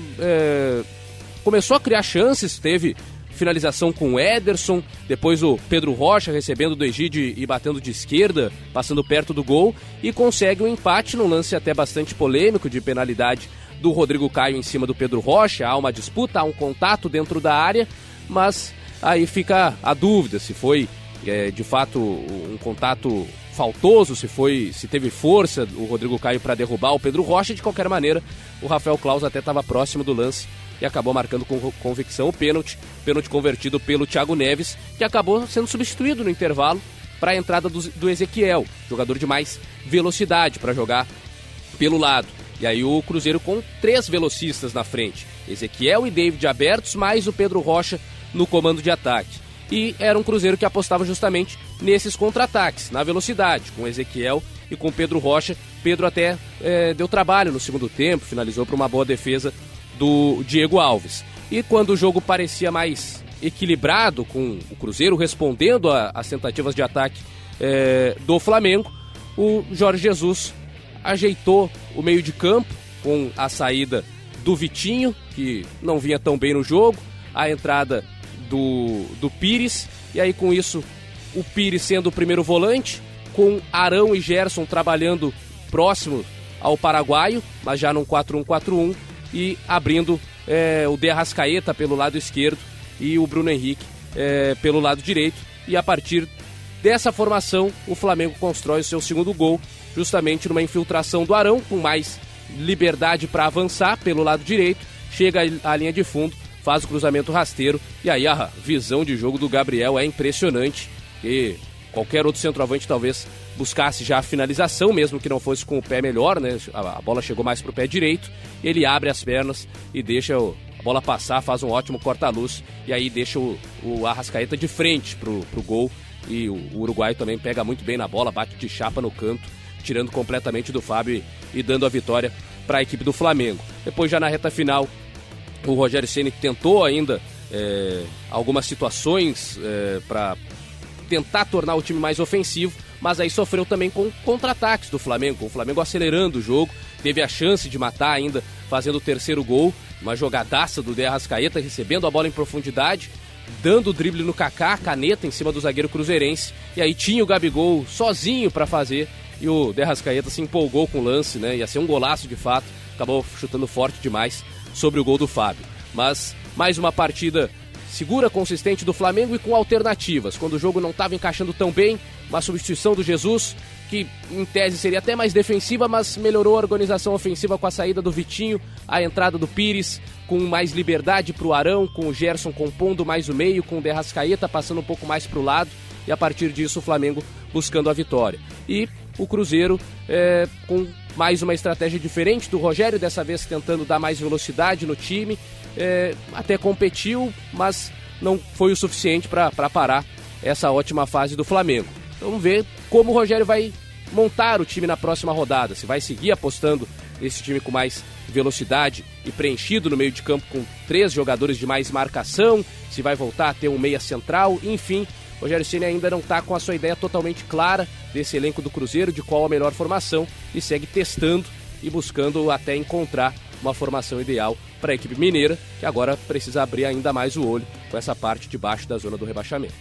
é, começou a criar chances, teve finalização com o Ederson, depois o Pedro Rocha recebendo do Egídio e batendo de esquerda, passando perto do gol, e consegue um empate num lance até bastante polêmico de penalidade do Rodrigo Caio em cima do Pedro Rocha. Há uma disputa, há um contato dentro da área, mas aí fica a dúvida se foi é, de fato um contato faltoso, se foi, se teve força o Rodrigo Caio para derrubar o Pedro Rocha. De qualquer maneira, o Rafael Claus até estava próximo do lance e acabou marcando com convicção o pênalti, pênalti convertido pelo Thiago Neves, que acabou sendo substituído no intervalo para a entrada do, do Ezequiel, jogador de mais velocidade para jogar pelo lado. E aí o Cruzeiro com três velocistas na frente, Ezequiel e David abertos, mais o Pedro Rocha no comando de ataque. E era um Cruzeiro que apostava justamente nesses contra-ataques, na velocidade, com Ezequiel e com Pedro Rocha. Pedro até é, deu trabalho no segundo tempo, finalizou para uma boa defesa do Diego Alves. E quando o jogo parecia mais equilibrado, com o Cruzeiro respondendo às tentativas de ataque é, do Flamengo, o Jorge Jesus ajeitou o meio de campo com a saída do Vitinho, que não vinha tão bem no jogo, a entrada do, do Pires, e aí com isso o Pires sendo o primeiro volante, com Arão e Gerson trabalhando próximo ao paraguaio, mas já num quatro um quatro um, e abrindo é, o De Arrascaeta pelo lado esquerdo e o Bruno Henrique é, pelo lado direito. E a partir dessa formação o Flamengo constrói o seu segundo gol, justamente numa infiltração do Arão, com mais liberdade para avançar pelo lado direito, chega à linha de fundo, faz o cruzamento rasteiro, e aí a visão de jogo do Gabriel é impressionante, e qualquer outro centroavante talvez buscasse já a finalização, mesmo que não fosse com o pé melhor, né? A bola chegou mais pro pé direito, ele abre as pernas e deixa a bola passar, faz um ótimo corta-luz, e aí deixa o, o Arrascaeta de frente pro, pro gol, e o, o uruguaio também pega muito bem na bola, bate de chapa no canto, tirando completamente do Fábio e, e dando a vitória para a equipe do Flamengo. Depois, já na reta final, o Rogério Ceni tentou ainda é, algumas situações é, para tentar tornar o time mais ofensivo, mas aí sofreu também com contra-ataques do Flamengo, com o Flamengo acelerando o jogo, teve a chance de matar ainda, fazendo o terceiro gol, uma jogadaça do De Arrascaeta, recebendo a bola em profundidade, dando o drible no Kaká, caneta em cima do zagueiro cruzeirense, e aí tinha o Gabigol sozinho para fazer, e o De Arrascaeta se empolgou com o lance, né? Ia ser um golaço de fato, acabou chutando forte demais sobre o gol do Fábio. Mas mais uma partida segura, consistente do Flamengo e com alternativas. Quando o jogo não estava encaixando tão bem, uma substituição do Jesus, que em tese seria até mais defensiva, mas melhorou a organização ofensiva com a saída do Vitinho, a entrada do Pires, com mais liberdade para o Arão, com o Gerson compondo mais o meio, com o De Arrascaeta passando um pouco mais para o lado, e a partir disso o Flamengo buscando a vitória. E o Cruzeiro é, com mais uma estratégia diferente do Rogério, dessa vez tentando dar mais velocidade no time, é, até competiu, mas não foi o suficiente para parar essa ótima fase do Flamengo. Então, vamos ver como o Rogério vai montar o time na próxima rodada, se vai seguir apostando nesse time com mais velocidade e preenchido no meio de campo com três jogadores de mais marcação, se vai voltar a ter um meia central, enfim. O Rogério Ceni ainda não está com a sua ideia totalmente clara desse elenco do Cruzeiro, de qual a melhor formação, e segue testando e buscando até encontrar uma formação ideal para a equipe mineira, que agora precisa abrir ainda mais o olho com essa parte de baixo da zona do rebaixamento.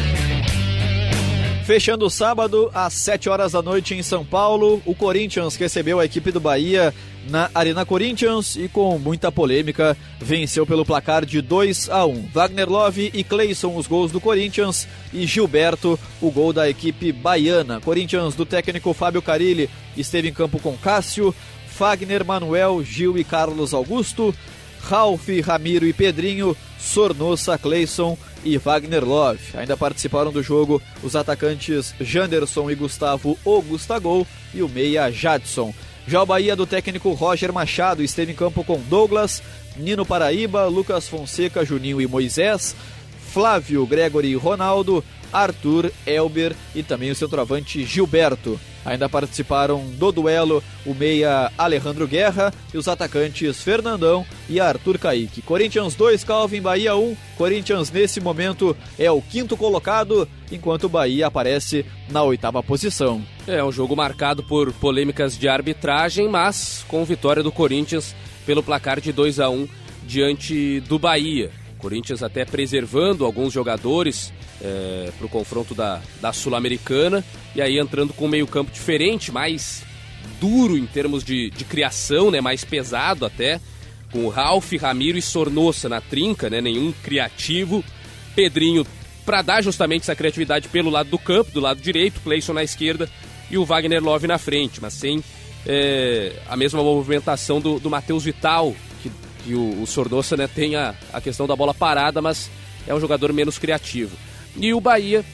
Fechando o sábado, às sete horas da noite em São Paulo, o Corinthians recebeu a equipe do Bahia na Arena Corinthians e com muita polêmica venceu pelo placar de dois a um. Wagner Love e Cleison os gols do Corinthians e Gilberto o gol da equipe baiana. Corinthians do técnico Fábio Carille esteve em campo com Cássio, Fagner, Manuel, Gil e Carlos Augusto, Ralf, Ramiro e Pedrinho, Sornosa, Cleison e Wagner Love. Ainda participaram do jogo os atacantes Janderson e Gustavo O Gustagol e o meia Jadson. Já o Bahia do técnico Roger Machado esteve em campo com Douglas, Nino Paraíba, Lucas Fonseca, Juninho e Moisés, Flávio, Gregory e Ronaldo, Arthur, Elber e também o centroavante Gilberto. Ainda participaram do duelo o meia Alejandro Guerra e os atacantes Fernandão e Arthur Kaique. Corinthians dois, Calvin, Bahia um. Corinthians nesse momento é o quinto colocado, enquanto o Bahia aparece na oitava posição. É um jogo marcado por polêmicas de arbitragem, mas com vitória do Corinthians pelo placar de dois a um diante do Bahia. Corinthians até preservando alguns jogadores é, para o confronto da, da Sul-Americana, e aí entrando com um meio campo diferente, mais duro em termos de, de criação, né, mais pesado até, com o Ralf, Ramiro e Sornosa na trinca, né, nenhum criativo, Pedrinho para dar justamente essa criatividade pelo lado do campo, do lado direito, Cleison na esquerda e o Wagner Love na frente, mas sem é, a mesma movimentação do, do Matheus Vital, que E o, o Sornosa, né, tem a, a questão da bola parada, mas é um jogador menos criativo. E o Bahia,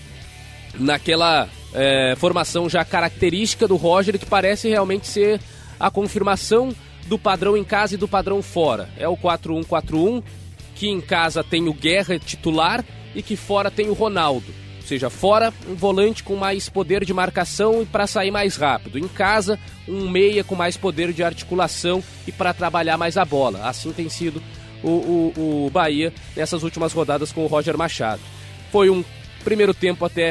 naquela é, formação já característica do Roger, que parece realmente ser a confirmação do padrão em casa e do padrão fora. É o quatro um quatro um, que em casa tem o Guerra titular e que fora tem o Ronaldo. Ou seja, fora um volante com mais poder de marcação e para sair mais rápido. Em casa, um meia com mais poder de articulação e para trabalhar mais a bola. Assim tem sido o, o, o Bahia nessas últimas rodadas com o Roger Machado. Foi um primeiro tempo até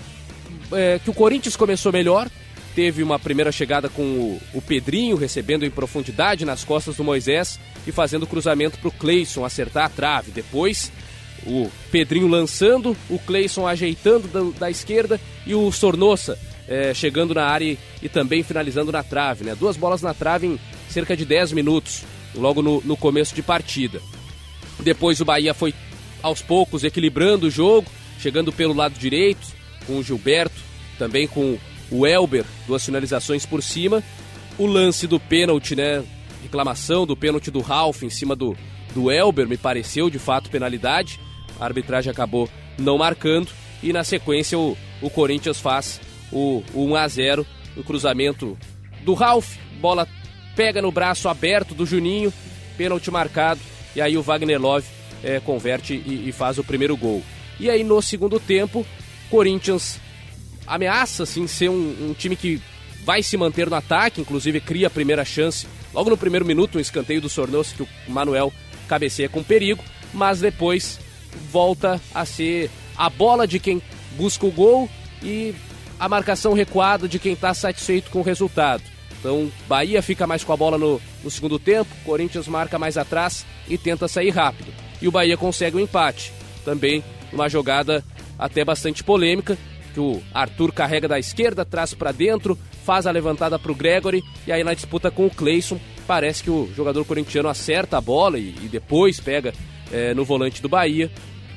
é, que o Corinthians começou melhor. Teve uma primeira chegada com o, o Pedrinho recebendo em profundidade nas costas do Moisés e fazendo cruzamento para o Cleison acertar a trave. Depois o Pedrinho lançando, o Cleison ajeitando da, da esquerda e o Sornosa é, chegando na área e, e também finalizando na trave, né? Duas bolas na trave em cerca de dez minutos, logo no, no começo de partida. Depois o Bahia foi aos poucos equilibrando o jogo, chegando pelo lado direito, com o Gilberto, também com o Elber, duas finalizações por cima. O lance do pênalti, né? Reclamação do pênalti do Ralf em cima do, do Elber, me pareceu de fato penalidade. A arbitragem acabou não marcando e na sequência o, o Corinthians faz o, o um a zero, um cruzamento do Ralf, bola pega no braço aberto do Juninho, pênalti marcado, e aí o Wagner Love é, converte e, e faz o primeiro gol. E aí no segundo tempo, Corinthians ameaça assim, ser um, um time que vai se manter no ataque, inclusive cria a primeira chance logo no primeiro minuto, um escanteio do Sornosa que o Manuel cabeceia com perigo, mas depois volta a ser a bola de quem busca o gol e a marcação recuada de quem está satisfeito com o resultado. Então Bahia fica mais com a bola no, no segundo tempo, Corinthians marca mais atrás e tenta sair rápido. E o Bahia consegue o empate, também uma jogada até bastante polêmica, que o Arthur carrega da esquerda, traz para dentro, faz a levantada para o Gregory, e aí na disputa com o Cleison, parece que o jogador corintiano acerta a bola e, e depois pega é, no volante do Bahia.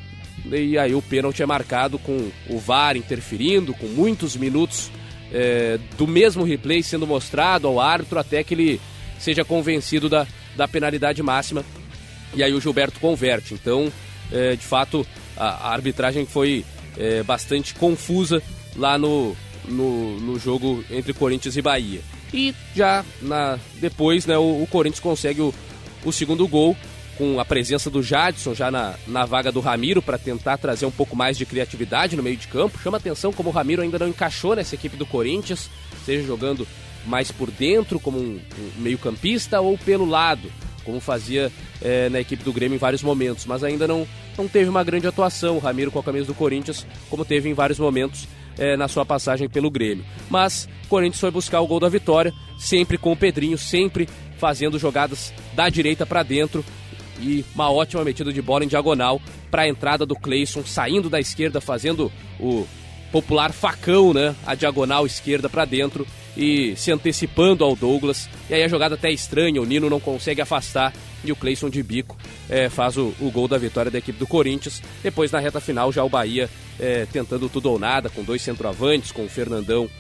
E aí o pênalti é marcado com o V A R interferindo, com muitos minutos é, do mesmo replay sendo mostrado ao árbitro até que ele seja convencido da, da penalidade máxima. E aí o Gilberto converte. Então, é, de fato, a, a arbitragem foi é, bastante confusa lá no, no, no jogo entre Corinthians e Bahia. E já na, depois, né, o, o Corinthians consegue o, o segundo gol, com a presença do Jadson já na, na vaga do Ramiro, para tentar trazer um pouco mais de criatividade no meio de campo. Chama atenção como o Ramiro ainda não encaixou nessa equipe do Corinthians, seja jogando mais por dentro como um, um meio-campista ou pelo lado, como fazia é, na equipe do Grêmio em vários momentos, mas ainda não, não teve uma grande atuação o Ramiro com a camisa do Corinthians, como teve em vários momentos é, na sua passagem pelo Grêmio. Mas o Corinthians foi buscar o gol da vitória, sempre com o Pedrinho, sempre fazendo jogadas da direita para dentro, e uma ótima metida de bola em diagonal para a entrada do Cleison, saindo da esquerda, fazendo o popular facão, né? A diagonal esquerda para dentro e se antecipando ao Douglas. E aí a jogada até estranha, o Nino não consegue afastar e o Cleison de bico é, faz o, o gol da vitória da equipe do Corinthians. Depois na reta final já o Bahia é, tentando tudo ou nada, com dois centroavantes, com o Fernandão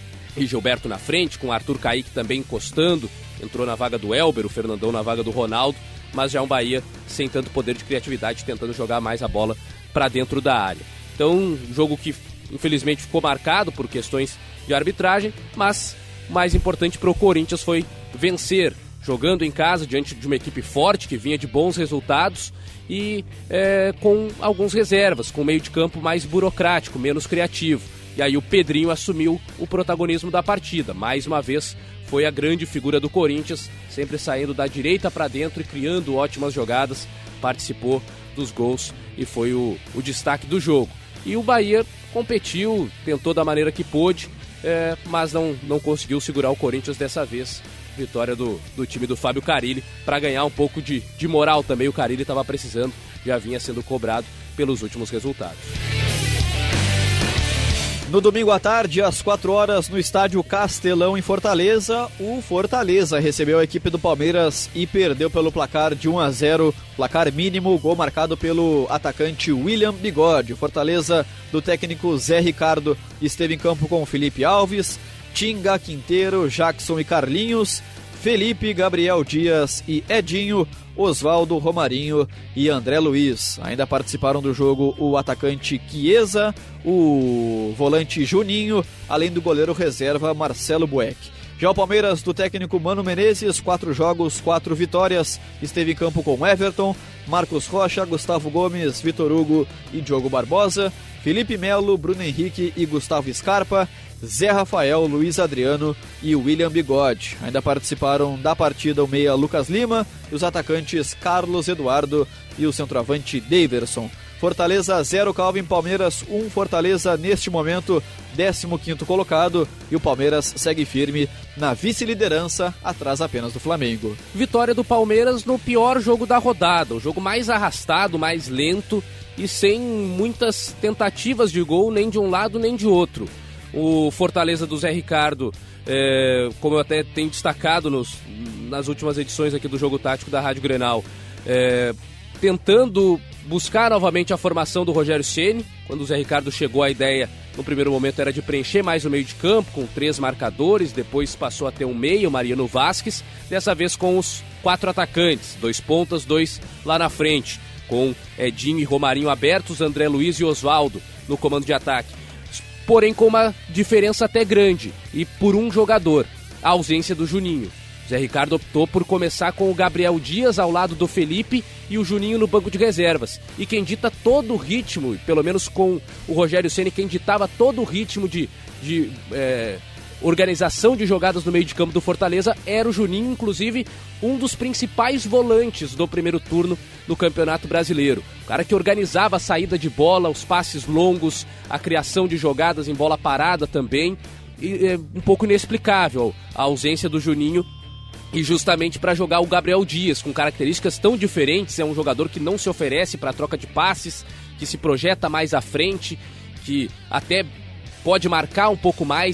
e Gilberto na frente, com o Arthur Kaique também encostando, entrou na vaga do Elber, o Fernandão na vaga do Ronaldo, mas já um Bahia sem tanto poder de criatividade, tentando jogar mais a bola para dentro da área. Então, um jogo que infelizmente ficou marcado por questões de arbitragem, mas o mais importante para o Corinthians foi vencer, jogando em casa diante de uma equipe forte que vinha de bons resultados e é, com alguns reservas, com meio de campo mais burocrático, menos criativo. E aí o Pedrinho assumiu o protagonismo da partida, mais uma vez foi a grande figura do Corinthians, sempre saindo da direita para dentro e criando ótimas jogadas, participou dos gols e foi o, o destaque do jogo. E o Bahia competiu, tentou da maneira que pôde, é, mas não, não conseguiu segurar o Corinthians dessa vez. Vitória do, do time do Fábio Carille, para ganhar um pouco de, de moral também. O Carille estava precisando, já vinha sendo cobrado pelos últimos resultados. No domingo à tarde, às quatro horas, no estádio Castelão, em Fortaleza, o Fortaleza recebeu a equipe do Palmeiras e perdeu pelo placar de um a zero, placar mínimo, gol marcado pelo atacante William Bigode. Fortaleza, do técnico Zé Ricardo, esteve em campo com Felipe Alves, Tinga, Quinteiro, Jackson e Carlinhos, Felipe, Gabriel Dias e Edinho, Oswaldo, Romarinho e André Luiz. Ainda participaram do jogo o atacante Chiesa, o volante Juninho, além do goleiro reserva Marcelo Bueck. Já o Palmeiras, do técnico Mano Menezes, quatro jogos, quatro vitórias, esteve em campo com Everton, Marcos Rocha, Gustavo Gomes, Vitor Hugo e Diogo Barbosa, Felipe Melo, Bruno Henrique e Gustavo Scarpa, Zé Rafael, Luiz Adriano e William Bigode. Ainda participaram da partida o meia Lucas Lima e os atacantes Carlos Eduardo e o centroavante Daverson. Fortaleza zero, Calvin, Palmeiras um, Fortaleza neste momento décimo quinto colocado e o Palmeiras segue firme na vice-liderança, atrás apenas do Flamengo. Vitória do Palmeiras no pior jogo da rodada, o jogo mais arrastado, mais lento e sem muitas tentativas de gol nem de um lado nem de outro. O Fortaleza do Zé Ricardo, é, como eu até tenho destacado nos, nas últimas edições aqui do Jogo Tático da Rádio Grenal, é, tentando buscar novamente a formação do Rogério Ceni. Quando o Zé Ricardo chegou, a ideia no primeiro momento era de preencher mais o meio de campo com três marcadores, depois passou a ter um meio, Mariano Vasquez, dessa vez com os quatro atacantes, dois pontas, dois lá na frente, com Edinho e Romarinho abertos, André Luiz e Oswaldo no comando de ataque. Porém com uma diferença até grande, e por um jogador, a ausência do Juninho. Zé Ricardo optou por começar com o Gabriel Dias ao lado do Felipe e o Juninho no banco de reservas. E quem dita todo o ritmo, pelo menos com o Rogério Ceni, quem ditava todo o ritmo de, de é, organização de jogadas no meio de campo do Fortaleza era o Juninho, inclusive um dos principais volantes do primeiro turno no Campeonato Brasileiro. O cara que organizava a saída de bola, os passes longos, a criação de jogadas em bola parada também. E é um pouco inexplicável a ausência do Juninho, e justamente para jogar o Gabriel Dias, com características tão diferentes. É um jogador que não se oferece para troca de passes, que se projeta mais à frente, que até pode marcar um pouco mais,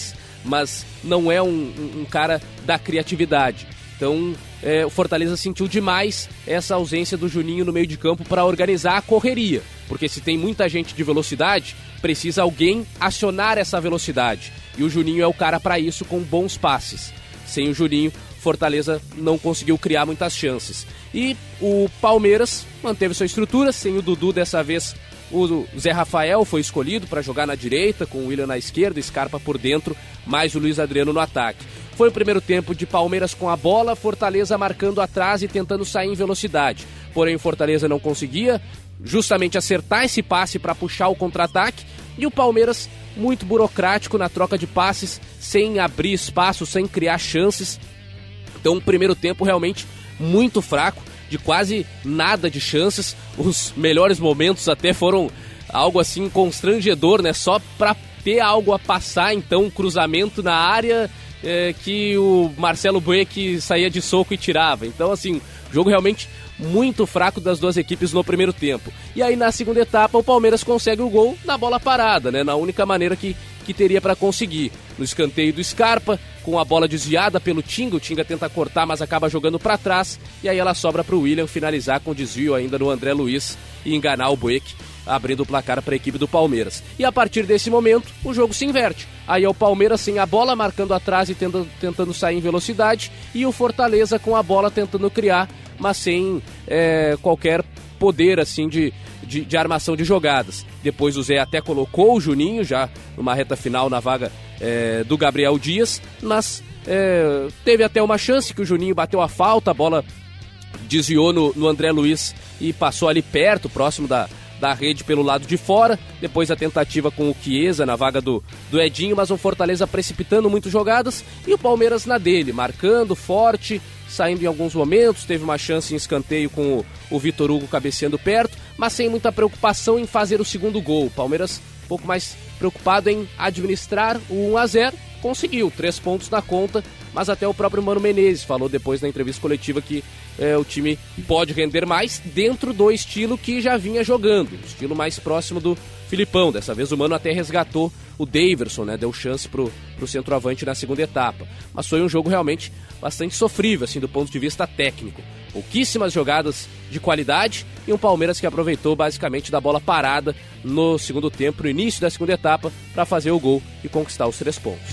mas não é um, um, um cara da criatividade. Então é, o Fortaleza sentiu demais essa ausência do Juninho no meio de campo para organizar a correria, porque se tem muita gente de velocidade, precisa alguém acionar essa velocidade, e o Juninho é o cara para isso, com bons passes. Sem o Juninho, Fortaleza não conseguiu criar muitas chances. E o Palmeiras manteve sua estrutura, sem o Dudu dessa vez. O Zé Rafael foi escolhido para jogar na direita, com o William na esquerda, Scarpa por dentro, mais o Luiz Adriano no ataque. Foi o primeiro tempo de Palmeiras com a bola, Fortaleza marcando atrás e tentando sair em velocidade. Porém, o Fortaleza não conseguia justamente acertar esse passe para puxar o contra-ataque, e o Palmeiras muito burocrático na troca de passes, sem abrir espaço, sem criar chances. Então, o primeiro tempo realmente muito fraco, de quase nada de chances. Os melhores momentos até foram algo assim constrangedor, né? Só para ter algo a passar, então um cruzamento na área é, que o Marcelo Boeck saía de soco e tirava. Então, assim, jogo realmente muito fraco das duas equipes no primeiro tempo. E aí na segunda etapa o Palmeiras consegue o gol na bola parada, né? Na única maneira que, que teria para conseguir. No escanteio do Scarpa, com a bola desviada pelo Tinga, o Tinga tenta cortar, mas acaba jogando para trás, e aí ela sobra para o William finalizar com desvio ainda no André Luiz e enganar o Boeck, abrindo o placar para a equipe do Palmeiras. E a partir desse momento, o jogo se inverte. Aí é o Palmeiras sem a bola, marcando atrás e tentando, tentando sair em velocidade, e o Fortaleza com a bola tentando criar, mas sem é, qualquer poder assim de, de, de armação de jogadas. Depois o Zé até colocou o Juninho, já numa reta final na vaga é, do Gabriel Dias, mas é, teve até uma chance que o Juninho bateu a falta, a bola desviou no, no André Luiz e passou ali perto, próximo da, da rede pelo lado de fora. Depois a tentativa com o Chiesa na vaga do, do Edinho, mas o Fortaleza precipitando muito jogadas e o Palmeiras na dele, marcando forte, saindo em alguns momentos. Teve uma chance em escanteio com o, o Vitor Hugo cabeceando perto, mas sem muita preocupação em fazer o segundo gol. O Palmeiras um pouco mais preocupado em administrar o um a zero, conseguiu três pontos na conta, mas até o próprio Mano Menezes falou depois na entrevista coletiva que é, o time pode render mais dentro do estilo que já vinha jogando, o estilo mais próximo do Filipão. Dessa vez o Mano até resgatou o Daverson, né, deu chance pro, pro centroavante na segunda etapa, mas foi um jogo realmente bastante sofrível, assim, do ponto de vista técnico. Pouquíssimas jogadas de qualidade e um Palmeiras que aproveitou basicamente da bola parada no segundo tempo, no início da segunda etapa, para fazer o gol e conquistar os três pontos.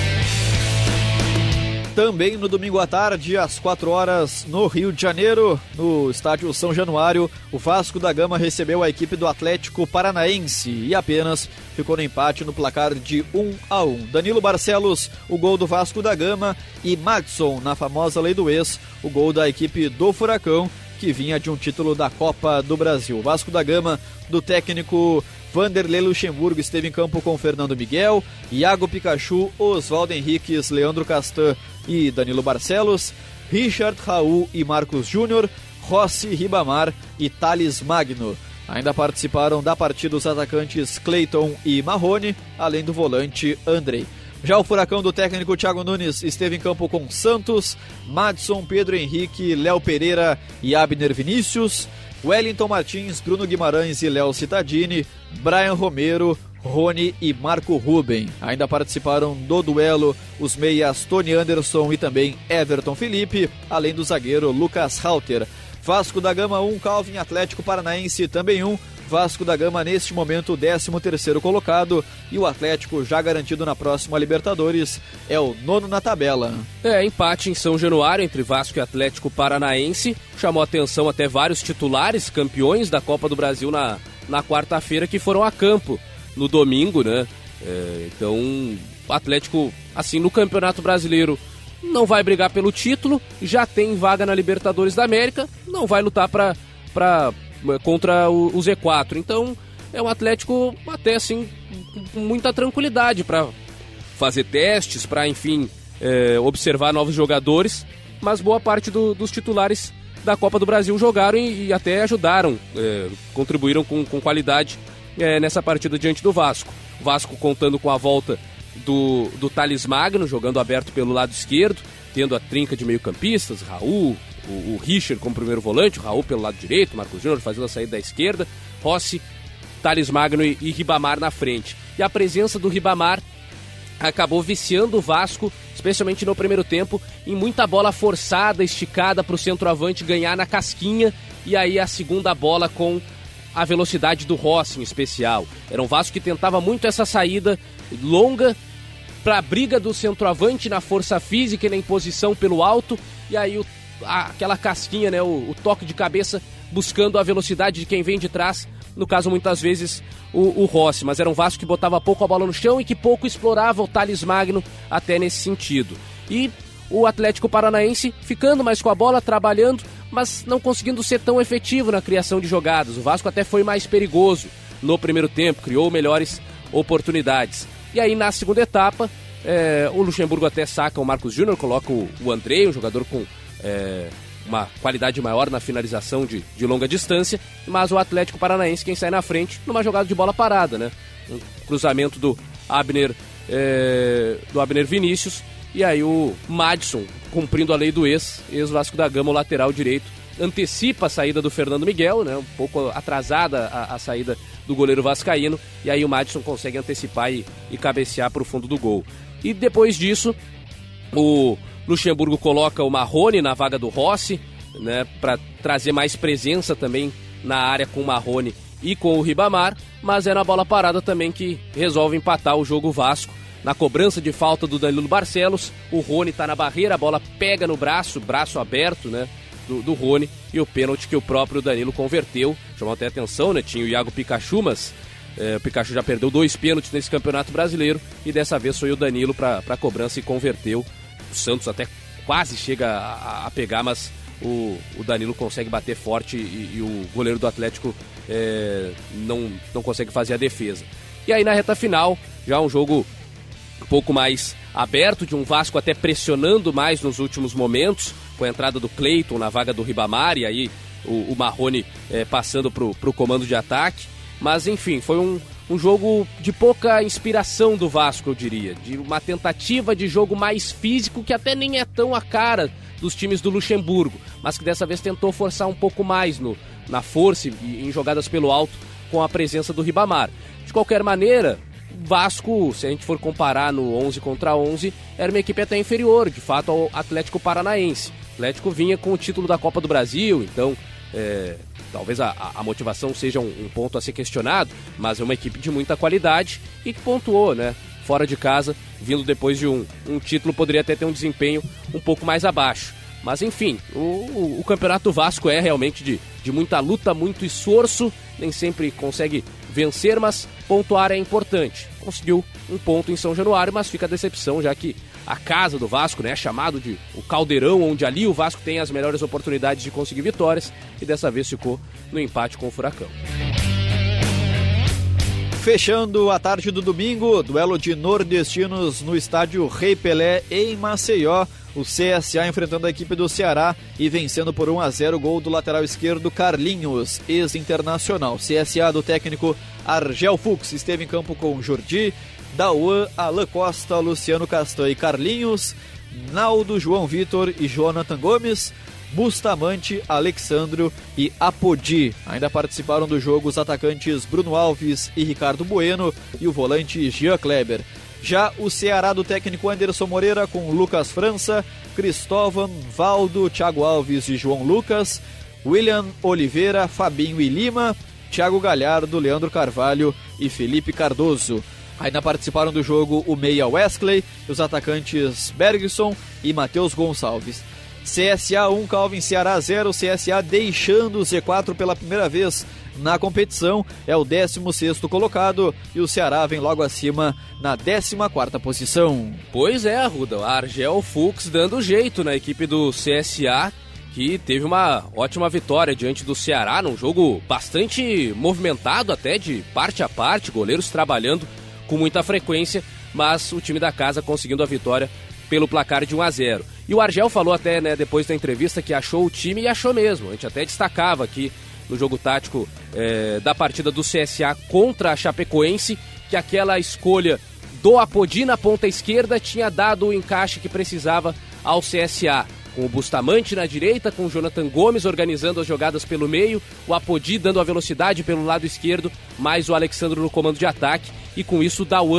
Também no domingo à tarde, às quatro horas, no Rio de Janeiro, no estádio São Januário, o Vasco da Gama recebeu a equipe do Atlético Paranaense e apenas ficou no empate no placar de um a um. Danilo Barcelos, o gol do Vasco da Gama, e Madson, na famosa lei do ex, o gol da equipe do Furacão, que vinha de um título da Copa do Brasil. O Vasco da Gama, do técnico Vanderlei Luxemburgo, esteve em campo com Fernando Miguel, Iago Pikachu, Oswaldo Henriques, Leandro Castan e Danilo Barcelos, Richard, Raul e Marcos Júnior, Rossi, Ribamar e Thales Magno. Ainda participaram da partida os atacantes Cleiton e Marrone, além do volante Andrei. Já o Furacão do técnico Thiago Nunes esteve em campo com Santos, Madson, Pedro Henrique, Léo Pereira e Abner Vinícius, Wellington Martins, Bruno Guimarães e Léo Cittadini, Brian Romero, Rony e Marco Ruben. Ainda participaram do duelo os meias Tony Anderson e também Everton Felipe, além do zagueiro Lucas Halter. Vasco da Gama um, Calvin, Atlético Paranaense também um. Vasco da Gama neste momento o décimo terceiro colocado e o Atlético já garantido na próxima Libertadores é o nono na tabela. É, empate em São Januário entre Vasco e Atlético Paranaense, chamou atenção até vários titulares campeões da Copa do Brasil na, na quarta-feira que foram a campo no domingo, né? É, então o Atlético, assim, no Campeonato Brasileiro não vai brigar pelo título, já tem vaga na Libertadores da América, não vai lutar pra, pra, contra o, o Z quatro. Então é um Atlético até assim com muita tranquilidade para fazer testes, para enfim é, observar novos jogadores, mas boa parte do, dos titulares da Copa do Brasil jogaram e, e até ajudaram, é, contribuíram com, com qualidade é, nessa partida diante do Vasco. O Vasco contando com a volta do, do Thales Magno, jogando aberto pelo lado esquerdo, tendo a trinca de meio-campistas, Raul, o, o Richard como primeiro volante, o Raul pelo lado direito, Marcos Júnior fazendo a saída da esquerda, Rossi, Thales Magno e, e Ribamar na frente. E a presença do Ribamar acabou viciando o Vasco, especialmente no primeiro tempo, em muita bola forçada, esticada para o centroavante ganhar na casquinha, e aí a segunda bola com a velocidade do Rossi em especial. Era um Vasco que tentava muito essa saída longa para a briga do centroavante na força física e na imposição pelo alto, e aí o, a, aquela casquinha, né, o, o toque de cabeça buscando a velocidade de quem vem de trás, no caso muitas vezes o, o Rossi, mas era um Vasco que botava pouco a bola no chão e que pouco explorava o Thales Magno até nesse sentido. E o Atlético Paranaense ficando mais com a bola, trabalhando, mas não conseguindo ser tão efetivo na criação de jogadas. O Vasco até foi mais perigoso no primeiro tempo, criou melhores oportunidades. E aí na segunda etapa, é, o Luxemburgo até saca o Marcos Júnior, coloca o, o Andrei, um jogador com é, uma qualidade maior na finalização de, de longa distância, mas o Atlético Paranaense quem sai na frente numa jogada de bola parada, né? Um cruzamento do Abner, é, do Abner Vinícius, e aí o Madison, cumprindo a lei do ex, ex-Vasco da Gama, o lateral direito, antecipa a saída do Fernando Miguel, né? Um pouco atrasada a, a saída do goleiro vascaíno, e aí o Madison consegue antecipar e, e cabecear para o fundo do gol. E depois disso, o Luxemburgo coloca o Marrone na vaga do Rossi, né, para trazer mais presença também na área com o Marrone e com o Ribamar, mas é na bola parada também que resolve empatar o jogo Vasco. Na cobrança de falta do Danilo Barcelos, o Rony está na barreira, a bola pega no braço, braço aberto, né, do, do Rony, e o pênalti que o próprio Danilo converteu. Chamou até atenção, né, tinha o Iago Pikachu, mas é, o Pikachu já perdeu dois pênaltis nesse Campeonato Brasileiro, e dessa vez foi o Danilo para a cobrança e converteu. O Santos até quase chega a, a pegar, mas o, o Danilo consegue bater forte e, e o goleiro do Atlético é, não, não consegue fazer a defesa. E aí na reta final, já um jogo um pouco mais aberto, de um Vasco até pressionando mais nos últimos momentos, com a entrada do Cleiton na vaga do Ribamar, e aí o, o Marrone é, passando para o comando de ataque. Mas enfim, foi um, um jogo de pouca inspiração do Vasco, eu diria, de uma tentativa de jogo mais físico, que até nem é tão a cara dos times do Luxemburgo, mas que dessa vez tentou forçar um pouco mais no, na força e em jogadas pelo alto, com a presença do Ribamar. De qualquer maneira, Vasco, se a gente for comparar no onze contra onze, era uma equipe até inferior, de fato, ao Atlético Paranaense. O Atlético vinha com o título da Copa do Brasil, então é, talvez a, a motivação seja um, um ponto a ser questionado, mas é uma equipe de muita qualidade e que pontuou, né? Fora de casa, vindo depois de um, um título, poderia até ter um desempenho um pouco mais abaixo. Mas enfim, o, o, o Campeonato Vasco é realmente de, de muita luta, muito esforço, nem sempre consegue vencer, mas pontuar é importante. Conseguiu um ponto em São Januário, mas fica a decepção, já que a casa do Vasco, né, é chamado de o Caldeirão, onde ali o Vasco tem as melhores oportunidades de conseguir vitórias, e dessa vez ficou no empate com o Furacão. Fechando a tarde do domingo, duelo de nordestinos no estádio Rei Pelé em Maceió. O C S A enfrentando a equipe do Ceará e vencendo por um a zero o gol do lateral esquerdo Carlinhos, ex-internacional. C S A do técnico Argel Fux esteve em campo com Jordi, Dauan, Alan Costa, Luciano Castan e Carlinhos, Naldo, João Vitor e Jonathan Gomes, Bustamante, Alexandro e Apodi. Ainda participaram do jogo os atacantes Bruno Alves e Ricardo Bueno e o volante Jean Kleber. Já o Ceará do técnico Anderson Moreira com Lucas França, Cristóvão, Valdo, Thiago Alves e João Lucas, William Oliveira, Fabinho e Lima, Thiago Galhardo, Leandro Carvalho e Felipe Cardoso. Ainda participaram do jogo o meia Wesley, os atacantes Bergson e Matheus Gonçalves. C S A um, Calvin Ceará zero, C S A deixando o Z quatro pela primeira vez na competição, é o décimo sexto colocado e o Ceará vem logo acima na décima quarta posição. Pois é, Arruda, o Argel Fux dando jeito na equipe do C S A, que teve uma ótima vitória diante do Ceará, num jogo bastante movimentado até de parte a parte, goleiros trabalhando com muita frequência, mas o time da casa conseguindo a vitória pelo placar de um a zero. E o Argel falou até, né, depois da entrevista, que achou o time, e achou mesmo. A gente até destacava aqui no jogo tático é, da partida do C S A contra a Chapecoense, que aquela escolha do Apodi na ponta esquerda tinha dado o encaixe que precisava ao C S A, com o Bustamante na direita, com o Jonathan Gomes organizando as jogadas pelo meio, o Apodi dando a velocidade pelo lado esquerdo, mais o Alexandre no comando de ataque, e com isso o Dauan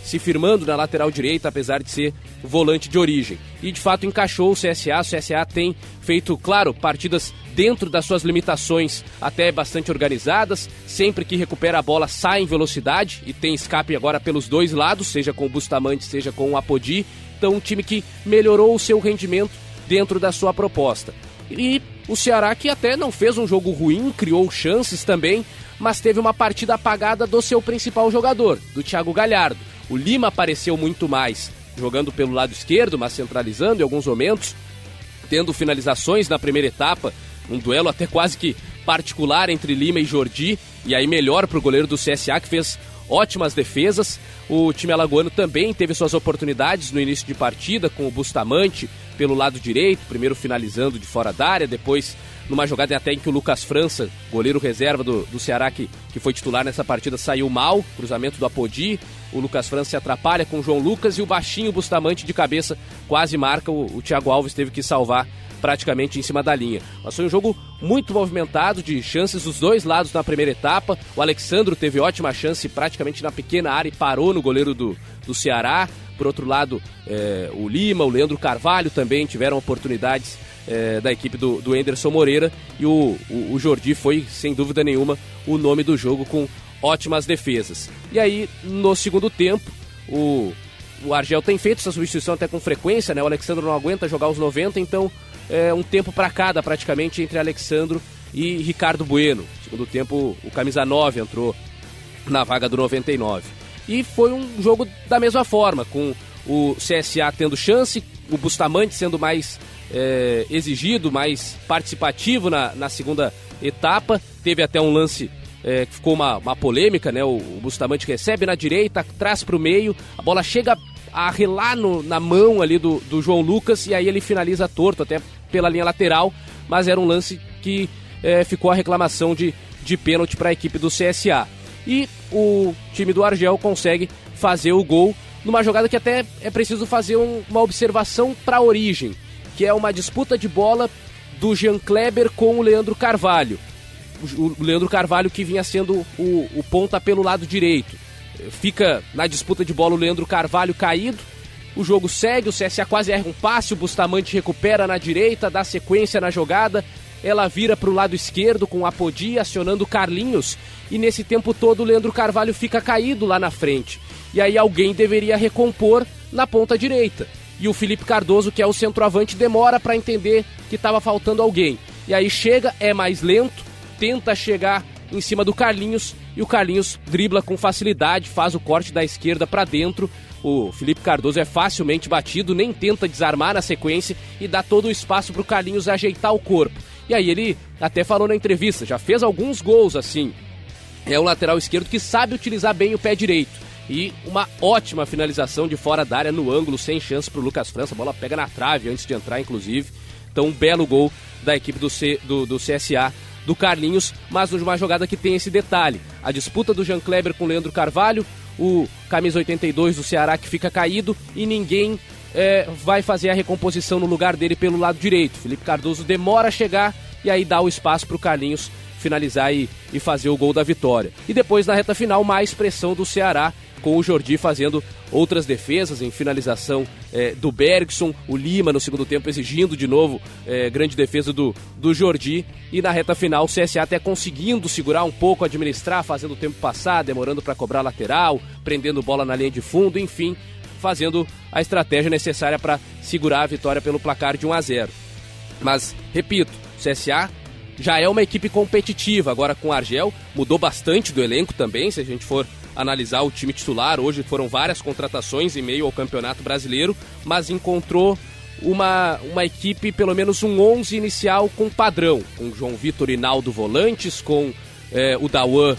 se firmando na lateral direita, apesar de ser volante de origem. E de fato encaixou o C S A. O C S A tem feito, claro, partidas dentro das suas limitações até bastante organizadas. Sempre que recupera a bola sai em velocidade e tem escape agora pelos dois lados, seja com o Bustamante, seja com o Apodi. Então um time que melhorou o seu rendimento dentro da sua proposta. E o Ceará, que até não fez um jogo ruim, criou chances também, mas teve uma partida apagada do seu principal jogador, do Thiago Galhardo. O Lima apareceu muito mais, jogando pelo lado esquerdo, mas centralizando em alguns momentos, tendo finalizações na primeira etapa, um duelo até quase que particular entre Lima e Jordi, e aí melhor para o goleiro do C S A, que fez ótimas defesas. O time alagoano também teve suas oportunidades no início de partida, com o Bustamante pelo lado direito, primeiro finalizando de fora da área, depois numa jogada até em que o Lucas França, goleiro reserva do, do Ceará, que, que foi titular nessa partida, saiu mal, cruzamento do Apodi, o Lucas França se atrapalha com o João Lucas e o baixinho Bustamante de cabeça quase marca, o, o Thiago Alves teve que salvar praticamente em cima da linha. Mas foi um jogo muito movimentado, de chances dos dois lados na primeira etapa. O Alexandro teve ótima chance praticamente na pequena área e parou no goleiro do, do Ceará. Por outro lado, é, o Lima, o Leandro Carvalho também tiveram oportunidades é, da equipe do, do Anderson Moreira. E o, o, o Jordi foi, sem dúvida nenhuma, o nome do jogo, com ótimas defesas. E aí, no segundo tempo, o, o Argel tem feito essa substituição até com frequência, né? O Alexandro não aguenta jogar os noventa, então é um tempo para cada praticamente entre Alexandro e Ricardo Bueno. No segundo tempo, o camisa nove entrou na vaga do noventa e nove. E foi um jogo da mesma forma, com o C S A tendo chance, o Bustamante sendo mais é, exigido, mais participativo na, na segunda etapa. Teve até um lance é, que ficou uma, uma polêmica, né? O, o Bustamante recebe na direita, traz para o meio, a bola chega a relar no, na mão ali do, do João Lucas, e aí ele finaliza torto até pela linha lateral, mas era um lance que é, ficou a reclamação de, de pênalti para a equipe do C S A. E o time do Argel consegue fazer o gol numa jogada que até é preciso fazer um, uma observação para a origem, que é uma disputa de bola do Jean Kleber com o Leandro Carvalho. O, o Leandro Carvalho, que vinha sendo o, o ponta pelo lado direito. Fica na disputa de bola o Leandro Carvalho caído, o jogo segue, o C S A quase erra um passe, o Bustamante recupera na direita, dá sequência na jogada, ela vira para o lado esquerdo com o Apodi acionando o Carlinhos, e nesse tempo todo o Leandro Carvalho fica caído lá na frente, e aí alguém deveria recompor na ponta direita, e o Felipe Cardoso, que é o centroavante, demora para entender que estava faltando alguém, e aí chega, é mais lento, tenta chegar em cima do Carlinhos, e o Carlinhos dribla com facilidade, faz o corte da esquerda para dentro. O Felipe Cardoso é facilmente batido, nem tenta desarmar na sequência e dá todo o espaço para o Carlinhos ajeitar o corpo. E aí ele até falou na entrevista, já fez alguns gols assim. É um lateral esquerdo que sabe utilizar bem o pé direito. E uma ótima finalização de fora da área no ângulo, sem chance para o Lucas França. A bola pega na trave antes de entrar, inclusive. Então um belo gol da equipe do, C, do, do C S A, do Carlinhos, mas numa jogada que tem esse detalhe. A disputa do Jean Kleber com o Leandro Carvalho, o camisa oitenta e dois do Ceará que fica caído e ninguém é, vai fazer a recomposição no lugar dele pelo lado direito. Felipe Cardoso demora a chegar e aí dá o espaço para o Carlinhos finalizar e, e fazer o gol da vitória. E depois, na reta final, mais pressão do Ceará, com o Jordi fazendo outras defesas em finalização é, do Bergson, o Lima no segundo tempo exigindo de novo é, grande defesa do, do Jordi, e na reta final o C S A até conseguindo segurar um pouco, administrar, fazendo o tempo passar, demorando para cobrar lateral, prendendo bola na linha de fundo, enfim, fazendo a estratégia necessária para segurar a vitória pelo placar de um a zero. Mas, repito, o C S A já é uma equipe competitiva, agora com o Argel, mudou bastante do elenco também, se a gente for analisar o time titular. Hoje foram várias contratações em meio ao Campeonato Brasileiro, mas encontrou uma, uma equipe, pelo menos um onze inicial com padrão, com João Vitor e Naldo volantes, com é, o Dauan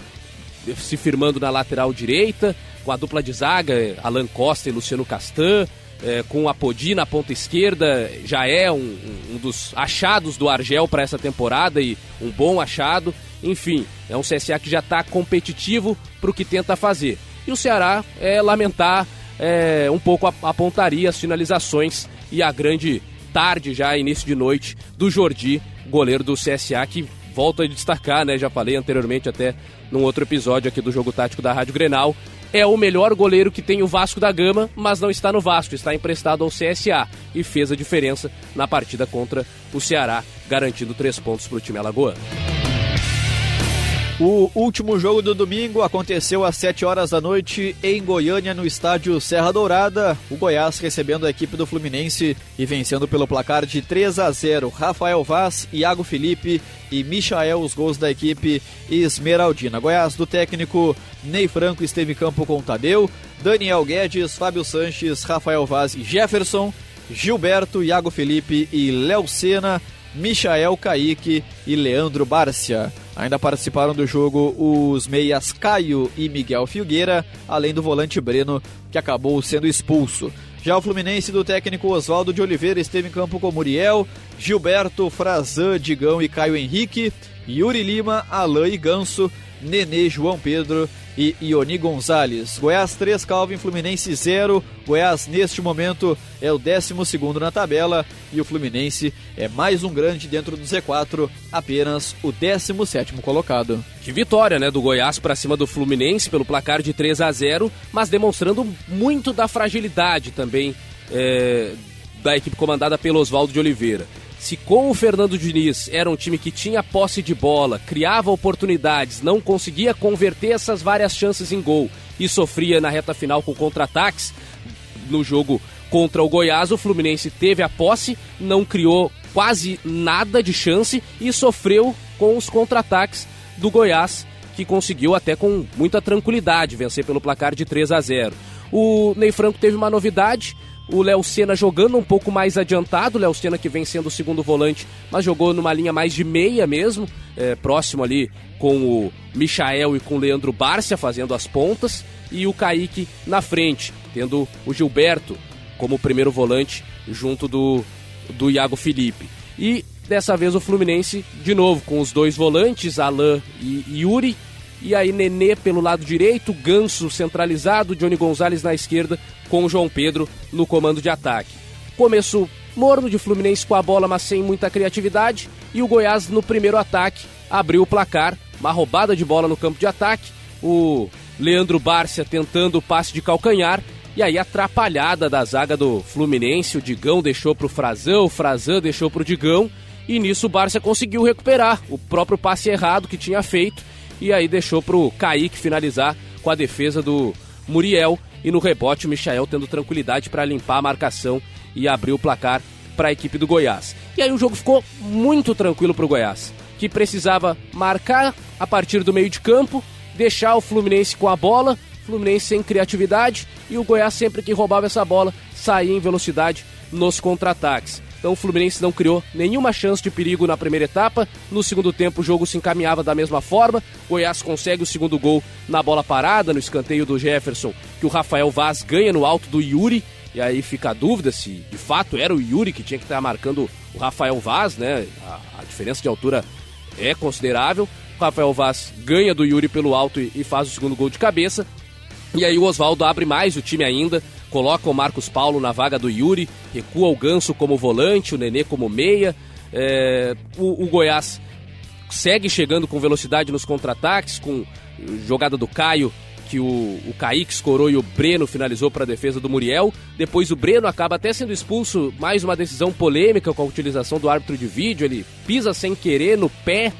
se firmando na lateral direita, com a dupla de zaga, Alan Costa e Luciano Castan, é, com o Apodi na ponta esquerda, já é um, um dos achados do Argel para essa temporada, e um bom achado. Enfim, é um C S A que já está competitivo para o que tenta fazer. E o Ceará é lamentar é, um pouco a, a pontaria, as finalizações e a grande tarde já, início de noite, do Jordi, goleiro do C S A, que volta a destacar, né? Já falei anteriormente até num outro episódio aqui do Jogo Tático da Rádio Grenal, é o melhor goleiro que tem o Vasco da Gama, mas não está no Vasco, está emprestado ao C S A e fez a diferença na partida contra o Ceará, garantindo três pontos para o time alagoano. O último jogo do domingo aconteceu às sete horas da noite em Goiânia, no estádio Serra Dourada. O Goiás recebendo a equipe do Fluminense e vencendo pelo placar de três a zero. Rafael Vaz, Iago Felipe e Michael, os gols da equipe esmeraldina. Goiás do técnico Ney Franco esteve em campo com Tadeu, Daniel Guedes, Fábio Sanches, Rafael Vaz e Jefferson, Gilberto, Iago Felipe e Léo Sena, Michael, Kaique e Leandro Bárcia. Ainda participaram do jogo os meias Caio e Miguel Filgueira, além do volante Breno, que acabou sendo expulso. Já o Fluminense do técnico Oswaldo de Oliveira esteve em campo com Muriel, Gilberto, Frazan, Digão e Caio Henrique, Yuri Lima, Alain e Ganso, Nenê, João Pedro e Ioni Gonzalez. Goiás três, Calvin, Fluminense zero. Goiás neste momento é o décimo segundo na tabela e o Fluminense é mais um grande dentro do Z quatro, apenas o décimo sétimo colocado. Que vitória, né, do Goiás para cima do Fluminense pelo placar de três a zero, mas demonstrando muito da fragilidade também é, da equipe comandada pelo Oswaldo de Oliveira. Se com o Fernando Diniz era um time que tinha posse de bola, criava oportunidades, não conseguia converter essas várias chances em gol e sofria na reta final com contra-ataques, no jogo contra o Goiás, o Fluminense teve a posse, não criou quase nada de chance e sofreu com os contra-ataques do Goiás, que conseguiu até com muita tranquilidade vencer pelo placar de três a zero. O Ney Franco teve uma novidade, o Léo Sena jogando um pouco mais adiantado, o Léo Sena que vem sendo o segundo volante, mas jogou numa linha mais de meia mesmo, é, próximo ali com o Michael e com o Leandro Bárcia fazendo as pontas, e o Kaique na frente, tendo o Gilberto como primeiro volante junto do, do Iago Felipe. E dessa vez o Fluminense de novo com os dois volantes, Alain e Yuri, e aí Nenê pelo lado direito, Ganso centralizado, Johnny Gonzalez na esquerda, com o João Pedro no comando de ataque. Começo morno de Fluminense com a bola, mas sem muita criatividade, e o Goiás no primeiro ataque abriu o placar, uma roubada de bola no campo de ataque, o Leandro Bárcia tentando o passe de calcanhar, e aí atrapalhada da zaga do Fluminense, o Digão deixou pro Frazan, o Frazan deixou pro Digão, e nisso o Bárcia conseguiu recuperar o próprio passe errado que tinha feito, e aí deixou pro Kaique finalizar com a defesa do Muriel, e no rebote o Michael tendo tranquilidade para limpar a marcação e abrir o placar para a equipe do Goiás. E aí o jogo ficou muito tranquilo para o Goiás, que precisava marcar a partir do meio de campo, deixar o Fluminense com a bola, Fluminense sem criatividade, e o Goiás sempre que roubava essa bola saía em velocidade nos contra-ataques. Então o Fluminense não criou nenhuma chance de perigo na primeira etapa. No segundo tempo o jogo se encaminhava da mesma forma. Goiás consegue o segundo gol na bola parada, no escanteio do Jefferson, que o Rafael Vaz ganha no alto do Yuri. E aí fica a dúvida se de fato era o Yuri que tinha que estar marcando o Rafael Vaz, né? A, a diferença de altura é considerável. O Rafael Vaz ganha do Yuri pelo alto e, e faz o segundo gol de cabeça. E aí o Oswaldo abre mais o time ainda, coloca o Marcos Paulo na vaga do Yuri, recua o Ganso como volante, o Nenê como meia. É, o, o Goiás segue chegando com velocidade nos contra-ataques, com jogada do Caio, que o, o Kaique escorou e o Breno finalizou para a defesa do Muriel. Depois o Breno acaba até sendo expulso, mais uma decisão polêmica com a utilização do árbitro de vídeo, ele pisa sem querer no pé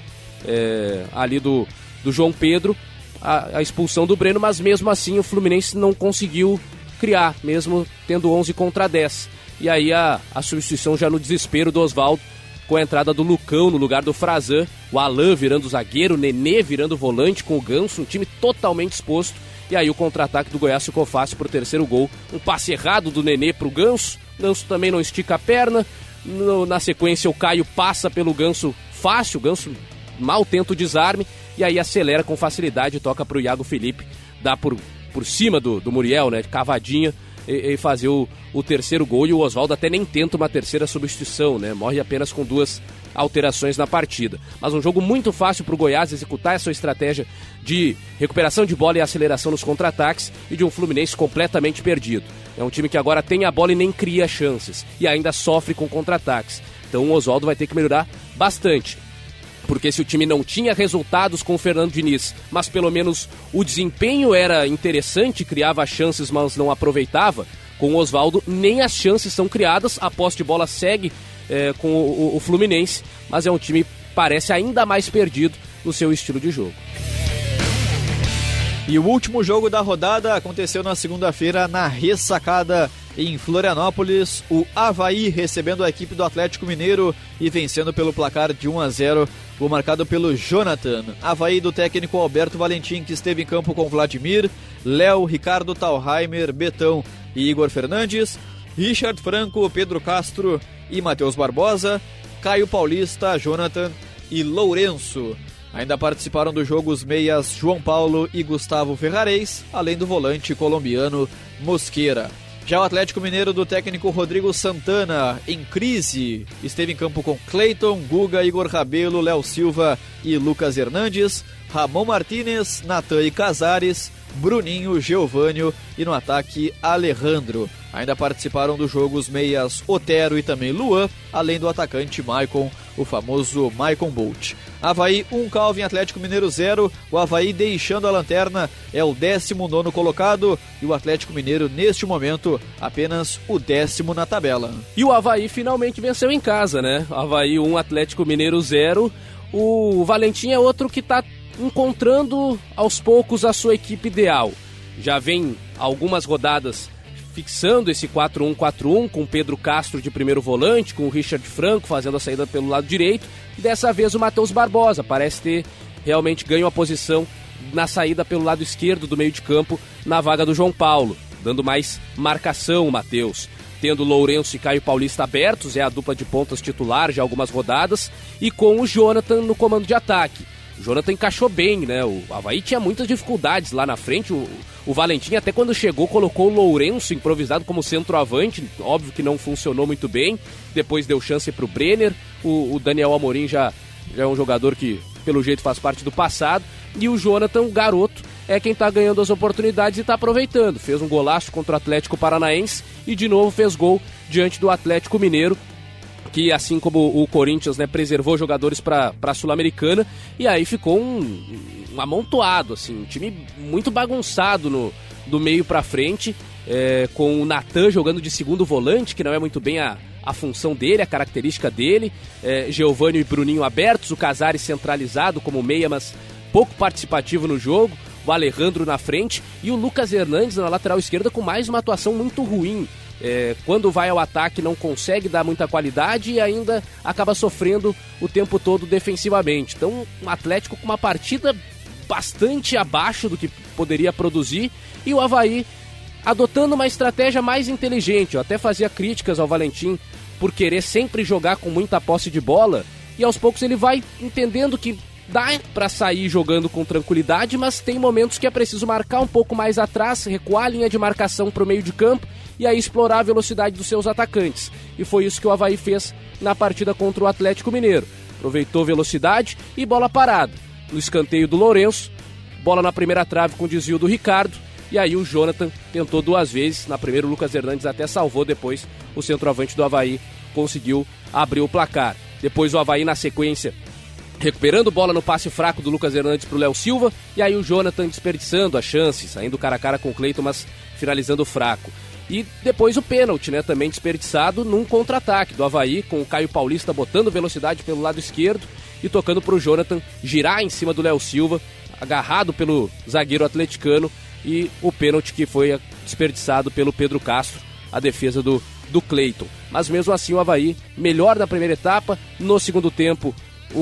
é, ali do, do João Pedro, a, a expulsão do Breno, mas mesmo assim o Fluminense não conseguiu criar, mesmo tendo onze contra dez. E aí a, a substituição já no desespero do Oswaldo, com a entrada do Lucão no lugar do Frazan, o Alain virando zagueiro, o Nenê virando volante com o Ganso, um time totalmente exposto. E aí o contra-ataque do Goiás ficou fácil pro terceiro gol, um passe errado do Nenê pro Ganso, Ganso também não estica a perna, no, na sequência o Caio passa pelo Ganso fácil, o Ganso mal tenta o desarme, e aí acelera com facilidade e toca pro Iago Felipe, dá por, por cima do, do Muriel, né, de cavadinha, e, e fazer o, o terceiro gol. E o Oswaldo até nem tenta uma terceira substituição, né, morre apenas com duas alterações na partida. Mas um jogo muito fácil para o Goiás executar essa estratégia de recuperação de bola e aceleração nos contra-ataques, e de um Fluminense completamente perdido. É um time que agora tem a bola e nem cria chances, e ainda sofre com contra-ataques. Então o Oswaldo vai ter que melhorar bastante. porque se o time não tinha resultados com o Fernando Diniz, mas pelo menos o desempenho era interessante, criava chances, mas não aproveitava, com o Oswaldo nem as chances são criadas, a posse de bola segue é, com o, o Fluminense, mas é um time que parece ainda mais perdido no seu estilo de jogo. E o último jogo da rodada aconteceu na segunda-feira na Ressacada, em Florianópolis, o Avaí recebendo a equipe do Atlético Mineiro e vencendo pelo placar de um a zero, gol marcado pelo Jonathan. Avaí do técnico Alberto Valentim, que esteve em campo com Vladimir, Léo, Ricardo Thalheimer, Betão e Igor Fernandes, Richard Franco, Pedro Castro e Matheus Barbosa, Caio Paulista, Jonathan e Lourenço. Ainda participaram do jogo os meias João Paulo e Gustavo Ferrares, além do volante colombiano Mosquera. Já o Atlético Mineiro do técnico Rodrigo Santana, em crise, esteve em campo com Cleiton, Guga, Igor Rabelo, Léo Silva e Lucas Hernandes, Ramon Martínez, Natan e Casares, Bruninho, Geovânio e no ataque Alejandro. Ainda participaram do jogo os meias Otero e também Luan, além do atacante Maicon, o famoso Maicon Bolt. Avaí um, Calvin, Atlético Mineiro zero. O Avaí deixando a lanterna é o décimo nono colocado e o Atlético Mineiro neste momento apenas o décimo na tabela. E o Avaí finalmente venceu em casa, né? Avaí um, Atlético Mineiro zero. O Valentim é outro que está encontrando aos poucos a sua equipe ideal. Já vem algumas rodadas fixando esse quatro um quatro um com Pedro Castro de primeiro volante, com o Richard Franco fazendo a saída pelo lado direito, e dessa vez o Matheus Barbosa parece ter realmente ganho a posição na saída pelo lado esquerdo do meio de campo, na vaga do João Paulo, dando mais marcação o Matheus. Tendo Lourenço e Caio Paulista abertos, é a dupla de pontas titular já algumas rodadas, e com o Jonathan no comando de ataque. O Jonathan encaixou bem, né? O Avaí tinha muitas dificuldades lá na frente. O, o Valentim, até quando chegou, colocou o Lourenço improvisado como centroavante. Óbvio que não funcionou muito bem. Depois deu chance pro Brenner. O, o Daniel Amorim já, já é um jogador que, pelo jeito, faz parte do passado. E o Jonathan, o garoto, é quem tá ganhando as oportunidades e tá aproveitando. Fez um golaço contra o Atlético Paranaense e, de novo, fez gol diante do Atlético Mineiro, que, assim como o Corinthians, né, preservou jogadores para a Sul-Americana, e aí ficou um, um amontoado, assim, um time muito bagunçado no, do meio para frente, é, com o Natan jogando de segundo volante, que não é muito bem a, a função dele, a característica dele, é, Geovânio e Bruninho abertos, o Casares centralizado como meia, mas pouco participativo no jogo, o Alejandro na frente, e o Lucas Hernandes na lateral esquerda com mais uma atuação muito ruim. É, quando vai ao ataque não consegue dar muita qualidade e ainda acaba sofrendo o tempo todo defensivamente. Então, um Atlético com uma partida bastante abaixo do que poderia produzir, e o Avaí adotando uma estratégia mais inteligente. Eu até fazia críticas ao Valentim por querer sempre jogar com muita posse de bola, e aos poucos ele vai entendendo que dá para sair jogando com tranquilidade, mas tem momentos que é preciso marcar um pouco mais atrás, recuar a linha de marcação para o meio de campo e aí explorar a velocidade dos seus atacantes. E foi isso que o Avaí fez na partida contra o Atlético Mineiro. Aproveitou velocidade e bola parada. No escanteio do Lourenço, bola na primeira trave com desvio do Ricardo, e aí o Jonathan tentou duas vezes. Na primeira o Lucas Hernandes até salvou, depois o centroavante do Avaí conseguiu abrir o placar. Depois o Avaí na sequência recuperando bola no passe fraco do Lucas Hernandes para o Léo Silva, e aí o Jonathan desperdiçando a chance, saindo cara a cara com o Cleiton, mas finalizando fraco. E depois o pênalti, né, também desperdiçado num contra-ataque do Avaí, com o Caio Paulista botando velocidade pelo lado esquerdo e tocando para o Jonathan girar em cima do Léo Silva, agarrado pelo zagueiro atleticano, e o pênalti que foi desperdiçado pelo Pedro Castro, a defesa do, do Cleiton. Mas mesmo assim o Avaí melhor na primeira etapa. No segundo tempo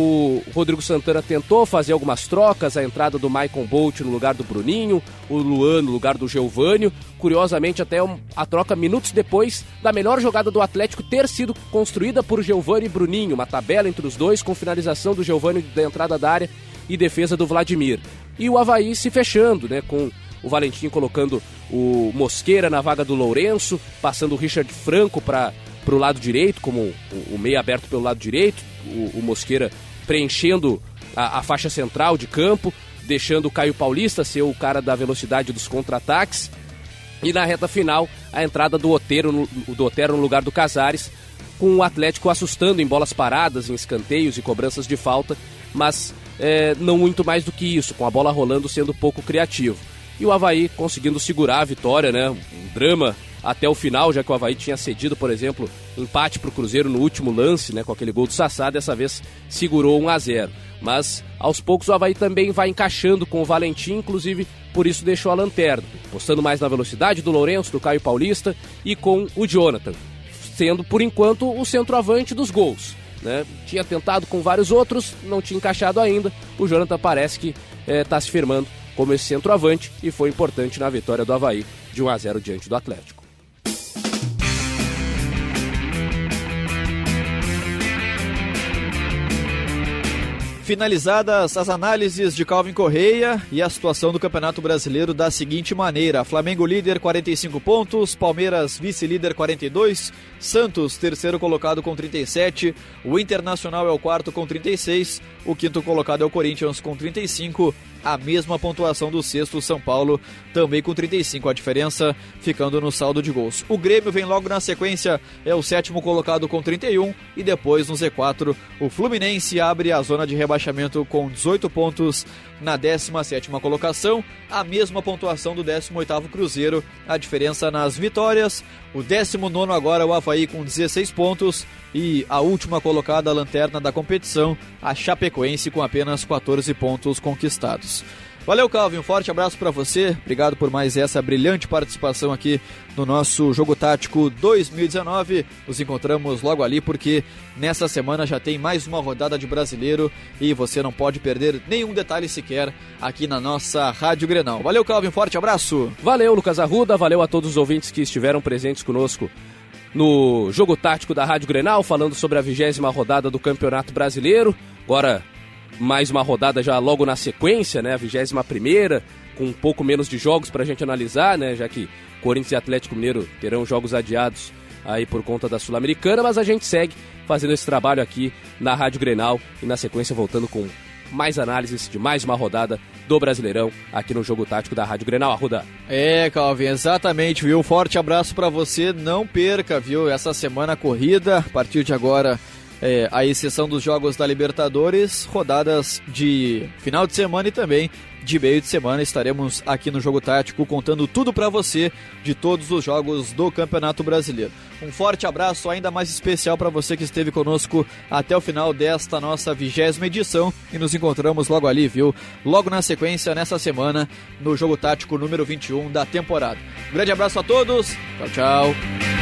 o Rodrigo Santana tentou fazer algumas trocas, a entrada do Maicon Bolt no lugar do Bruninho, o Luan no lugar do Geovânio, curiosamente até a troca minutos depois da melhor jogada do Atlético ter sido construída por Geovânio e Bruninho, uma tabela entre os dois com finalização do Geovânio da entrada da área e defesa do Vladimir. E o Avaí se fechando, né, com o Valentim colocando o Mosquera na vaga do Lourenço, passando o Richard Franco para o lado direito, como o, o meio aberto pelo lado direito, o, o Mosquera preenchendo a, a faixa central de campo, deixando o Caio Paulista ser o cara da velocidade dos contra-ataques, e na reta final a entrada do Otero no, do Otero no lugar do Casares, com o Atlético assustando em bolas paradas, em escanteios e cobranças de falta, mas é, não muito mais do que isso, com a bola rolando sendo pouco criativo. E o Avaí conseguindo segurar a vitória, né? Um drama até o final, já que o Avaí tinha cedido, por exemplo, empate para o Cruzeiro no último lance, né? Com aquele gol do Sassá, dessa vez segurou um a zero. Mas aos poucos o Avaí também vai encaixando com o Valentim, inclusive por isso deixou a lanterna, postando mais na velocidade do Lourenço, do Caio Paulista e com o Jonathan, sendo por enquanto o centroavante dos gols, né? Tinha tentado com vários outros, não tinha encaixado ainda. O Jonathan parece que está se firmando como esse centroavante e foi importante na vitória do Avaí de um a zero diante do Atlético. Finalizadas as análises de Calvin Correia e a situação do Campeonato Brasileiro da seguinte maneira: Flamengo líder quarenta e cinco pontos, Palmeiras vice-líder quarenta e dois, Santos terceiro colocado com trinta e sete, o Internacional é o quarto com trinta e seis, o quinto colocado é o Corinthians com trinta e cinco, a mesma pontuação do sexto, São Paulo, também com trinta e cinco, a diferença ficando no saldo de gols. O Grêmio vem logo na sequência, é o sétimo colocado com trinta e um, e depois no Z quatro o Fluminense abre a zona de rebaixamento com dezoito pontos na décima sétima colocação, a mesma pontuação do décimo oitavo Cruzeiro, a diferença nas vitórias. O décimo nono agora o Avaí com dezesseis pontos e a última colocada, a lanterna da competição, a Chapecoense com apenas quatorze pontos conquistados. Valeu, Calvin, um forte abraço para você, obrigado por mais essa brilhante participação aqui no nosso Jogo Tático dois mil e dezenove. Nos encontramos logo ali porque nessa semana já tem mais uma rodada de Brasileiro e você não pode perder nenhum detalhe sequer aqui na nossa Rádio Grenal. Valeu, Calvin, forte abraço. Valeu, Lucas Arruda, valeu a todos os ouvintes que estiveram presentes conosco no Jogo Tático da Rádio Grenal, falando sobre a vigésima rodada do Campeonato Brasileiro. Agora mais uma rodada já logo na sequência, né, a vigésima primeira, com um pouco menos de jogos pra gente analisar, né, já que Corinthians e Atlético Mineiro terão jogos adiados aí por conta da Sul-Americana, mas a gente segue fazendo esse trabalho aqui na Rádio Grenal e na sequência voltando com mais análises de mais uma rodada do Brasileirão aqui no Jogo Tático da Rádio Grenal. Arruda. É, Calvin, exatamente, viu? Forte abraço pra você, não perca, viu, essa semana corrida, a partir de agora, É, a exceção dos jogos da Libertadores, rodadas de final de semana e também de meio de semana. Estaremos aqui no Jogo Tático contando tudo para você de todos os jogos do Campeonato Brasileiro. Um forte abraço ainda mais especial para você que esteve conosco até o final desta nossa vigésima edição e nos encontramos logo ali, viu? Logo na sequência, nessa semana, no Jogo Tático número vinte e um da temporada. Um grande abraço a todos, tchau, tchau.